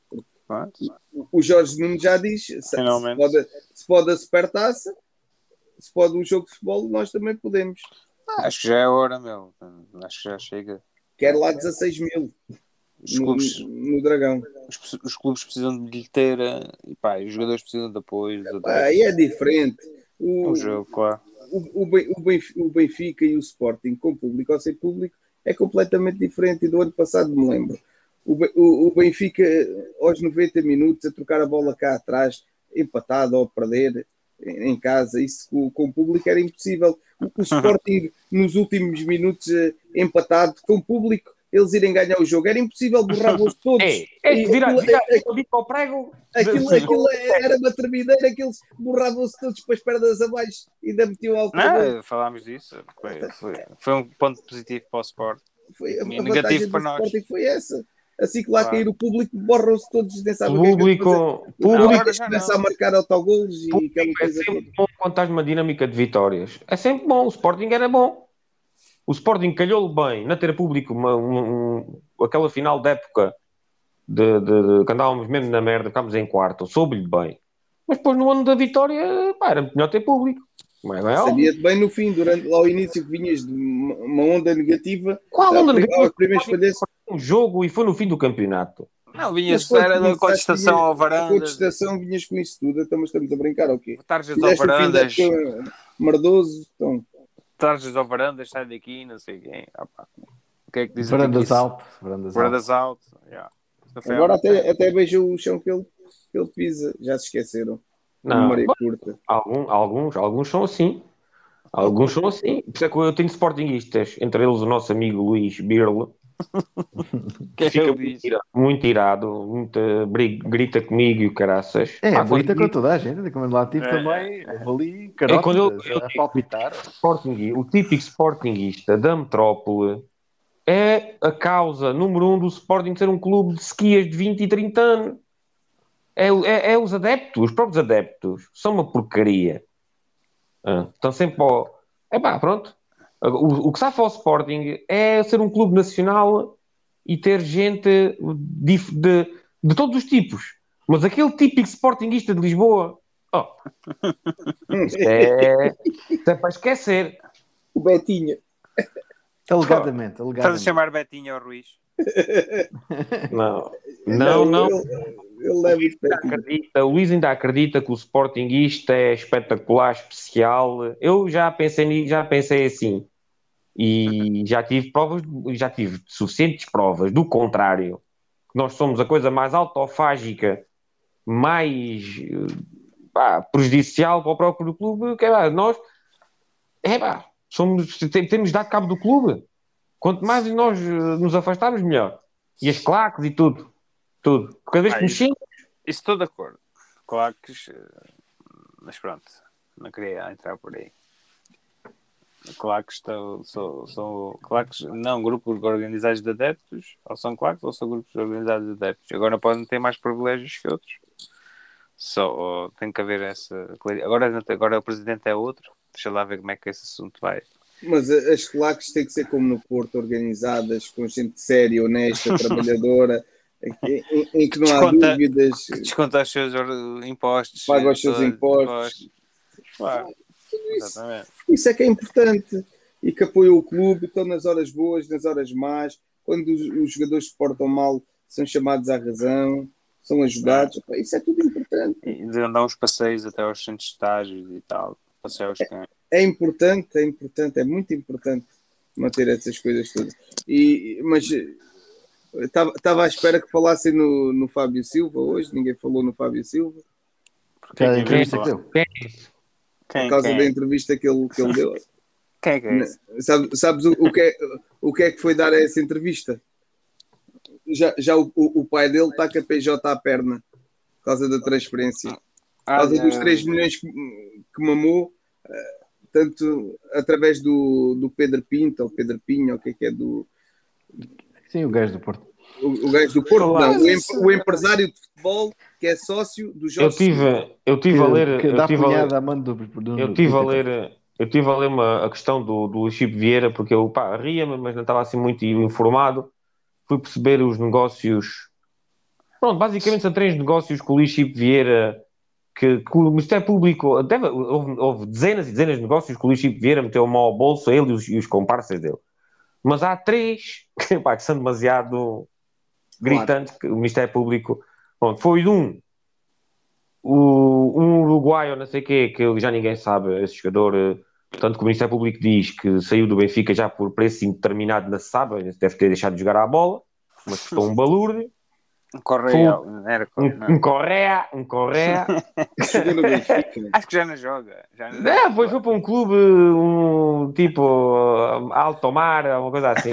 Speaker 6: O Jorge Nunes já diz, se, se
Speaker 5: Finalmente.
Speaker 6: pode, se pode a Supertaça, se pode um jogo de futebol, nós também podemos.
Speaker 5: Ah, acho que já é hora, meu. Acho que já chega.
Speaker 6: Quer lá dezasseis mil
Speaker 5: Os
Speaker 6: no,
Speaker 5: clubes,
Speaker 6: no Dragão.
Speaker 5: os, os clubes precisam de bilheteira e pá, os jogadores precisam de apoio. Os
Speaker 6: Ah,
Speaker 5: adeptos.
Speaker 6: e é diferente.
Speaker 5: É
Speaker 6: O,
Speaker 5: um jogo, claro.
Speaker 6: o, o, Ben- o Benf- o Benfica e o Sporting com público ou sem público é completamente diferente. E do ano passado me lembro. O, Be- o, o Benfica aos noventa minutos a trocar a bola cá atrás, empatado ou a perder em, em casa, isso com, com o público era impossível. O, o Sporting nos últimos minutos eh, empatado com o público, eles irem ganhar o jogo, era impossível borrar-los todos.
Speaker 1: É, é
Speaker 6: E
Speaker 1: que vira,
Speaker 6: aquilo-
Speaker 1: vira,
Speaker 6: aquilo-
Speaker 1: vira ao prego.
Speaker 6: Aquilo, aquilo era uma tremideira que eles borravam-se todos para as pernas abaixo e ainda metiam alto.
Speaker 5: Não, falámos disso. Foi, foi, foi um ponto positivo para o Sport.
Speaker 6: Foi, a, a
Speaker 5: negativo
Speaker 6: vantagem
Speaker 5: para
Speaker 6: do
Speaker 5: nós.
Speaker 6: Sporting foi essa. Assim que lá
Speaker 5: Claro.
Speaker 6: cair o público, borram-se todos, nem sabem o que é que
Speaker 1: Público,
Speaker 6: fazer. O
Speaker 1: público,
Speaker 6: público
Speaker 5: já
Speaker 6: começa
Speaker 5: não.
Speaker 6: a marcar autogolos e aquela
Speaker 1: público é
Speaker 6: coisa
Speaker 1: sempre
Speaker 6: toda.
Speaker 1: bom quando estás numa dinâmica de vitórias. É sempre bom. O Sporting era bom. O Sporting calhou-lhe bem não ter público uma, um- um- aquela final de época de, de- de- que andávamos mesmo na merda, ficámos em quarto, soube-lhe bem. Mas depois no ano da vitória, pá, era melhor ter público. Mas é óbvio.
Speaker 6: Sabia-te bem no fim, durante lá ao início que vinhas de uma uma onda negativa,
Speaker 1: Qual
Speaker 6: ao
Speaker 1: onda
Speaker 6: pri-
Speaker 1: negativa?
Speaker 6: aos primeiros falhanços,
Speaker 1: Um jogo e foi no fim do campeonato.
Speaker 5: Não, vinha
Speaker 6: Mas foi
Speaker 5: era
Speaker 6: que
Speaker 5: da
Speaker 6: começaste,
Speaker 5: contestação
Speaker 6: vinhas-
Speaker 5: ao
Speaker 6: a
Speaker 5: varanda,
Speaker 6: contestação, vinhas com isso tudo, então mas estamos a brincar, ok?
Speaker 5: tarjas ao
Speaker 6: Fizeste o fim da
Speaker 5: varandas.
Speaker 6: época merdoso, então,
Speaker 5: Tarjas ao varandas, sai daqui, não sei quem. Ah, pá. O que é que diz
Speaker 4: Varandas alto. Varandas alto.
Speaker 5: Varandas alto. Yeah.
Speaker 6: Agora até, até vejo o chão que ele, que ele pisa. Já se esqueceram.
Speaker 1: Não,
Speaker 6: Memória
Speaker 1: bom,
Speaker 6: curta.
Speaker 1: algum- alguns, alguns são assim. Alguns são assim. Por isso é que eu tenho sportinguistas, entre eles o nosso amigo Luís Birle,
Speaker 5: Que é
Speaker 1: fica
Speaker 5: que eu
Speaker 1: muito
Speaker 5: disse?
Speaker 1: irado, muito irado, muito, briga- grita comigo e o caraças.
Speaker 4: É,
Speaker 1: Pá,
Speaker 4: bonita
Speaker 1: quando
Speaker 4: com toda a gente. Como lá tive
Speaker 5: É,
Speaker 4: também. Houve ali
Speaker 1: É quando
Speaker 4: carotas
Speaker 1: eu- eu
Speaker 4: a
Speaker 1: digo-
Speaker 4: palpitar.
Speaker 1: Sporting, o típico sportinguista da metrópole é a causa número um do Sporting ser um clube de sequias de vinte e trinta anos. É, o- é- é os adeptos, os próprios adeptos. São uma porcaria. Ah, estão sempre ao... É pá, pronto. O, o que safa ao Sporting é ser um clube nacional e ter gente dif- de, de todos os tipos. Mas aquele típico sportinguista de Lisboa, oh, isso é, isso é para esquecer.
Speaker 6: O Betinho.
Speaker 4: Alegadamente,
Speaker 5: Estás a
Speaker 4: alegadamente.
Speaker 5: chamar Betinho ao Ruiz?
Speaker 1: Não, não, não.
Speaker 6: Ele, ele leva o
Speaker 1: Ainda
Speaker 6: Betinho.
Speaker 1: acredita, o Luís ainda acredita que o Sportingista é espetacular, especial. Eu já pensei, ni- já pensei assim. E já tive provas, já tive suficientes provas do contrário. Que nós somos a coisa mais autofágica, mais eh, pá, prejudicial para o próprio clube. Que é, pá, nós é, pá, somos, tem- temos de dar cabo do clube. Quanto mais nós eh, nos afastarmos, melhor. E as claques e tudo. Tudo. Cada vez
Speaker 5: Ah,
Speaker 1: que nos
Speaker 5: isso-
Speaker 1: xingam,
Speaker 5: Isso estou de acordo. Claro que. eh, Mas pronto, não queria entrar por aí. Claro que estou. Sou, sou, claro que não grupos organizados de adeptos, ou são claques ou são grupos organizados de adeptos. Agora podem ter mais privilégios que outros. Só tem que haver essa. Agora, agora o presidente é outro. Deixa lá ver como é que esse assunto vai.
Speaker 6: Mas a- as claques têm que ser como no Porto, organizadas, com gente séria, honesta, trabalhadora, em, em- em que não há
Speaker 5: Desconta-
Speaker 6: dúvidas,
Speaker 5: Que desconta os seus or- impostos.
Speaker 6: paga os seus
Speaker 5: todos,
Speaker 6: impostos.
Speaker 5: Claro,
Speaker 6: Tudo isso,
Speaker 5: exatamente.
Speaker 6: isso é que é importante. E que apoia o clube, estão nas horas boas, nas horas más. Quando os, os jogadores se portam mal, são chamados à razão, são ajudados. Pá, isso é tudo importante.
Speaker 5: E de andar uns passeios até aos centros de estágios e tal. Passeio aos cães.
Speaker 6: É importante, é importante, é muito importante manter essas coisas todas. E, mas estava à espera que falassem no, no Fábio Silva hoje, ninguém falou no Fábio Silva,
Speaker 5: Porque
Speaker 4: Cada
Speaker 5: quem-
Speaker 4: entrevista que deu.
Speaker 1: quem é isso?
Speaker 5: Quem,
Speaker 6: por causa
Speaker 5: quem?
Speaker 6: da entrevista que ele, que ele deu.
Speaker 5: Quem é que é esse?
Speaker 6: Sabe- sabes o, o, que é, o que é que foi dar a essa entrevista? Já, já o, o, o pai dele está com a P J à perna, por causa da transferência. Por
Speaker 5: Ah,
Speaker 6: causa dos
Speaker 5: é,
Speaker 6: três milhões que, que mamou, eh, tanto através do, do Pedro Pinto, ou Pedro Pinho, ou o que é que é do...
Speaker 4: Sim, o gajo do Porto.
Speaker 6: O, o gajo do Porto,
Speaker 1: Olá.
Speaker 6: não, o, em- o empresário de futebol que é sócio do
Speaker 1: Eu
Speaker 6: Jorge
Speaker 1: tive, eu tive a ler,
Speaker 4: que
Speaker 1: eu
Speaker 4: dá
Speaker 1: tive a ler,
Speaker 4: punhada à mão do, do,
Speaker 1: eu
Speaker 4: do
Speaker 1: tive a
Speaker 4: Twitter.
Speaker 1: ler, eu tive a ler uma, a questão do, do Chico Vieira, porque eu, pá, ria-me, mas não estava assim muito informado. Fui perceber os negócios. Pronto, basicamente são três negócios com o Luís Chico Vieira, que, que o Ministério Público, deve, houve, houve dezenas e dezenas de negócios que o Luís Chico Vieira meteu a mão ao bolso, ele e os, e os comparsas dele. Mas há três que, pá, que são demasiado gritantes, que o Ministério Público. Pronto, foi um, o, um uruguaio, não sei o quê, que já ninguém sabe, esse jogador, eh, tanto que o Ministério Público diz que saiu do Benfica já por preço indeterminado, não se sabe, deve ter deixado de jogar à bola, mas custou um balúrdio.
Speaker 5: Um Correia. Não era
Speaker 1: Um,
Speaker 5: Correia.
Speaker 1: um Correa, um Correa.
Speaker 6: jogou no Benfica.
Speaker 5: Acho que já não joga. Já não
Speaker 1: É, foi, foi para um clube, um tipo uh, Alto Mar, uma coisa assim.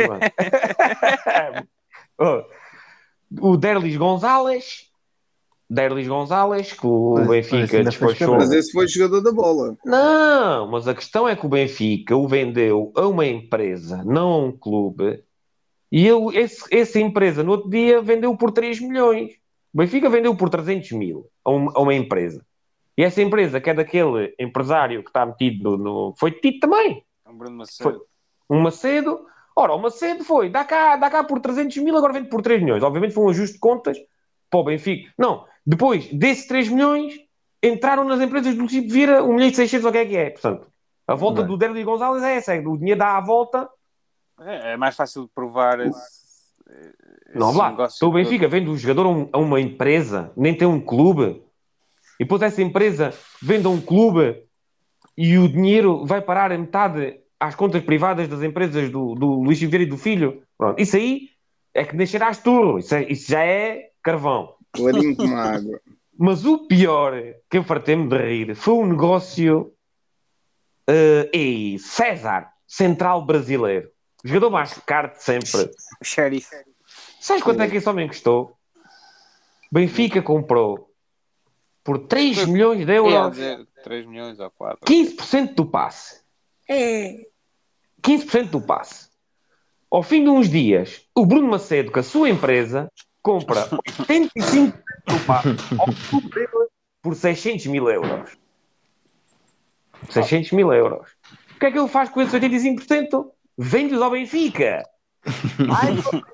Speaker 1: Oh, oh. O Derlis Gonzalez, Derlis Gonzalez, que o
Speaker 4: Mas- mas
Speaker 1: Benfica
Speaker 4: ainda fez
Speaker 1: despachou.
Speaker 6: Mas esse foi jogador da bola.
Speaker 1: Não, mas a questão é que o Benfica o vendeu a uma empresa, não a um clube, e eu, esse, essa empresa no outro dia vendeu por três milhões. O Benfica vendeu por trezentos mil a, um- a uma empresa. E essa empresa, que é daquele empresário que está metido no. no- foi tido também,
Speaker 5: Um Bruno
Speaker 1: foi
Speaker 5: Macedo.
Speaker 1: um Macedo. Ora, o Macedo foi, dá cá, dá cá por trezentos mil, agora vende por três milhões. Obviamente foi um ajuste de contas para o Benfica. Não, depois desses três milhões, entraram nas empresas do Chico Vieira um milhão e seiscentos, ou o que é que é. Portanto, a volta
Speaker 4: Não é.
Speaker 1: do Derlis Gonzalez é essa, é, o dinheiro dá a volta.
Speaker 5: É, é mais fácil de provar esse, esse
Speaker 1: Não, lá,
Speaker 5: negócio
Speaker 1: então o
Speaker 5: todo.
Speaker 1: Benfica vende o jogador a, um- a uma empresa, nem tem um clube, e depois essa empresa vende a um clube e o dinheiro vai parar a metade às contas privadas das empresas do, do Luís Vieira e do filho. Pronto, isso aí é que nascerás tu. Isso, é, isso já é carvão.
Speaker 6: Clarinho como água.
Speaker 1: Mas o pior, que eu fartei-me de rir, foi um negócio uh, e César, central brasileiro. O jogador mais caro de sempre.
Speaker 5: Xerife.
Speaker 1: Sabes quanto é que esse homem custou? Benfica comprou por três milhões de euros.
Speaker 5: Ia dizer três milhões ou quatro.
Speaker 1: quinze por cento do passe.
Speaker 6: É.
Speaker 1: quinze por cento do passe. Ao fim de uns dias, o Bruno Macedo, com a sua empresa, compra oitenta e cinco por cento do passe por seiscentos mil euros. seiscentos mil euros. O que é que ele faz com esses oitenta e cinco por cento? Vende-os ao Benfica. Ai,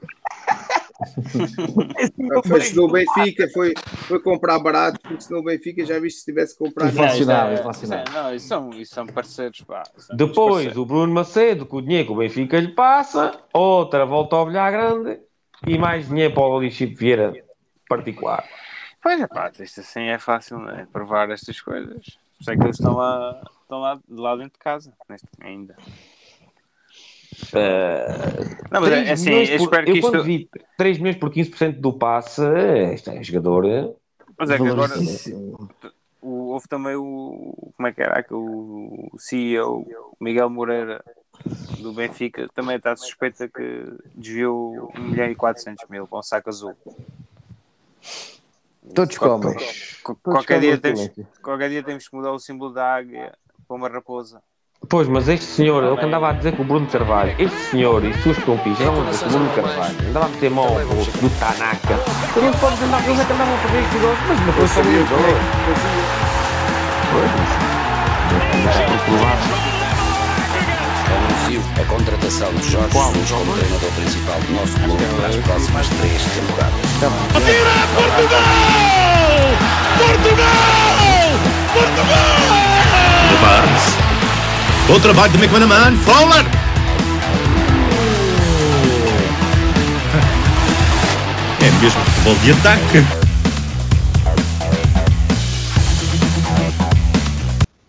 Speaker 6: Foi, senão o Benfica foi, foi comprar barato, porque senão o Benfica já viste se tivesse comprado.
Speaker 4: Inflacionado,
Speaker 5: Não,
Speaker 4: inflacionado.
Speaker 5: Não, isso são, isso são parceiros, pá. São
Speaker 1: Depois,
Speaker 5: parceiros.
Speaker 1: o Bruno Macedo, com o dinheiro que o Benfica lhe passa, outra volta ao bilhar grande e mais dinheiro para o Luís Vieira particular.
Speaker 5: Pois é, pá, isto assim é fácil, né? Provar estas coisas. Por isso é que eles estão lá, estão lá, de lá dentro de casa, neste, ainda.
Speaker 1: Uh,
Speaker 5: Não, mas é assim, eu
Speaker 1: por,
Speaker 5: espero que
Speaker 1: eu
Speaker 5: isto...
Speaker 1: quando vi três milhões por quinze por cento do passe, este é um jogador...
Speaker 5: Mas é que agora
Speaker 4: Valorizíssimo.
Speaker 5: o, houve também o... Como é que era? O C E O, o Miguel Moreira, do Benfica, também está suspeita que desviou um milhão e quatrocentos mil para um saco azul.
Speaker 4: Todos comem.
Speaker 5: Qu-
Speaker 4: Todos
Speaker 5: Qualquer,
Speaker 4: comem
Speaker 5: dia temos,
Speaker 4: silêncio.
Speaker 5: qualquer dia temos que mudar o símbolo da águia para uma raposa.
Speaker 1: Pois, mas este senhor, ele que andava a dizer que o Bruno Carvalho, este senhor e suas compistas, não a dizer que o Bruno Carvalho andava a meter mão ao bolso do Tanaka. Ele não se pode andar, eles é que andavam a fazer estes negócios, mas não foi só um jogador.
Speaker 2: Anuncio a contratação de Jorge Jesus como treinador principal do nosso clube para as próximas três temporadas.
Speaker 3: Atira Portugal! Portugal! Portugal! The Barnes. Bom trabalho de McManaman. Fowler! É mesmo futebol de ataque.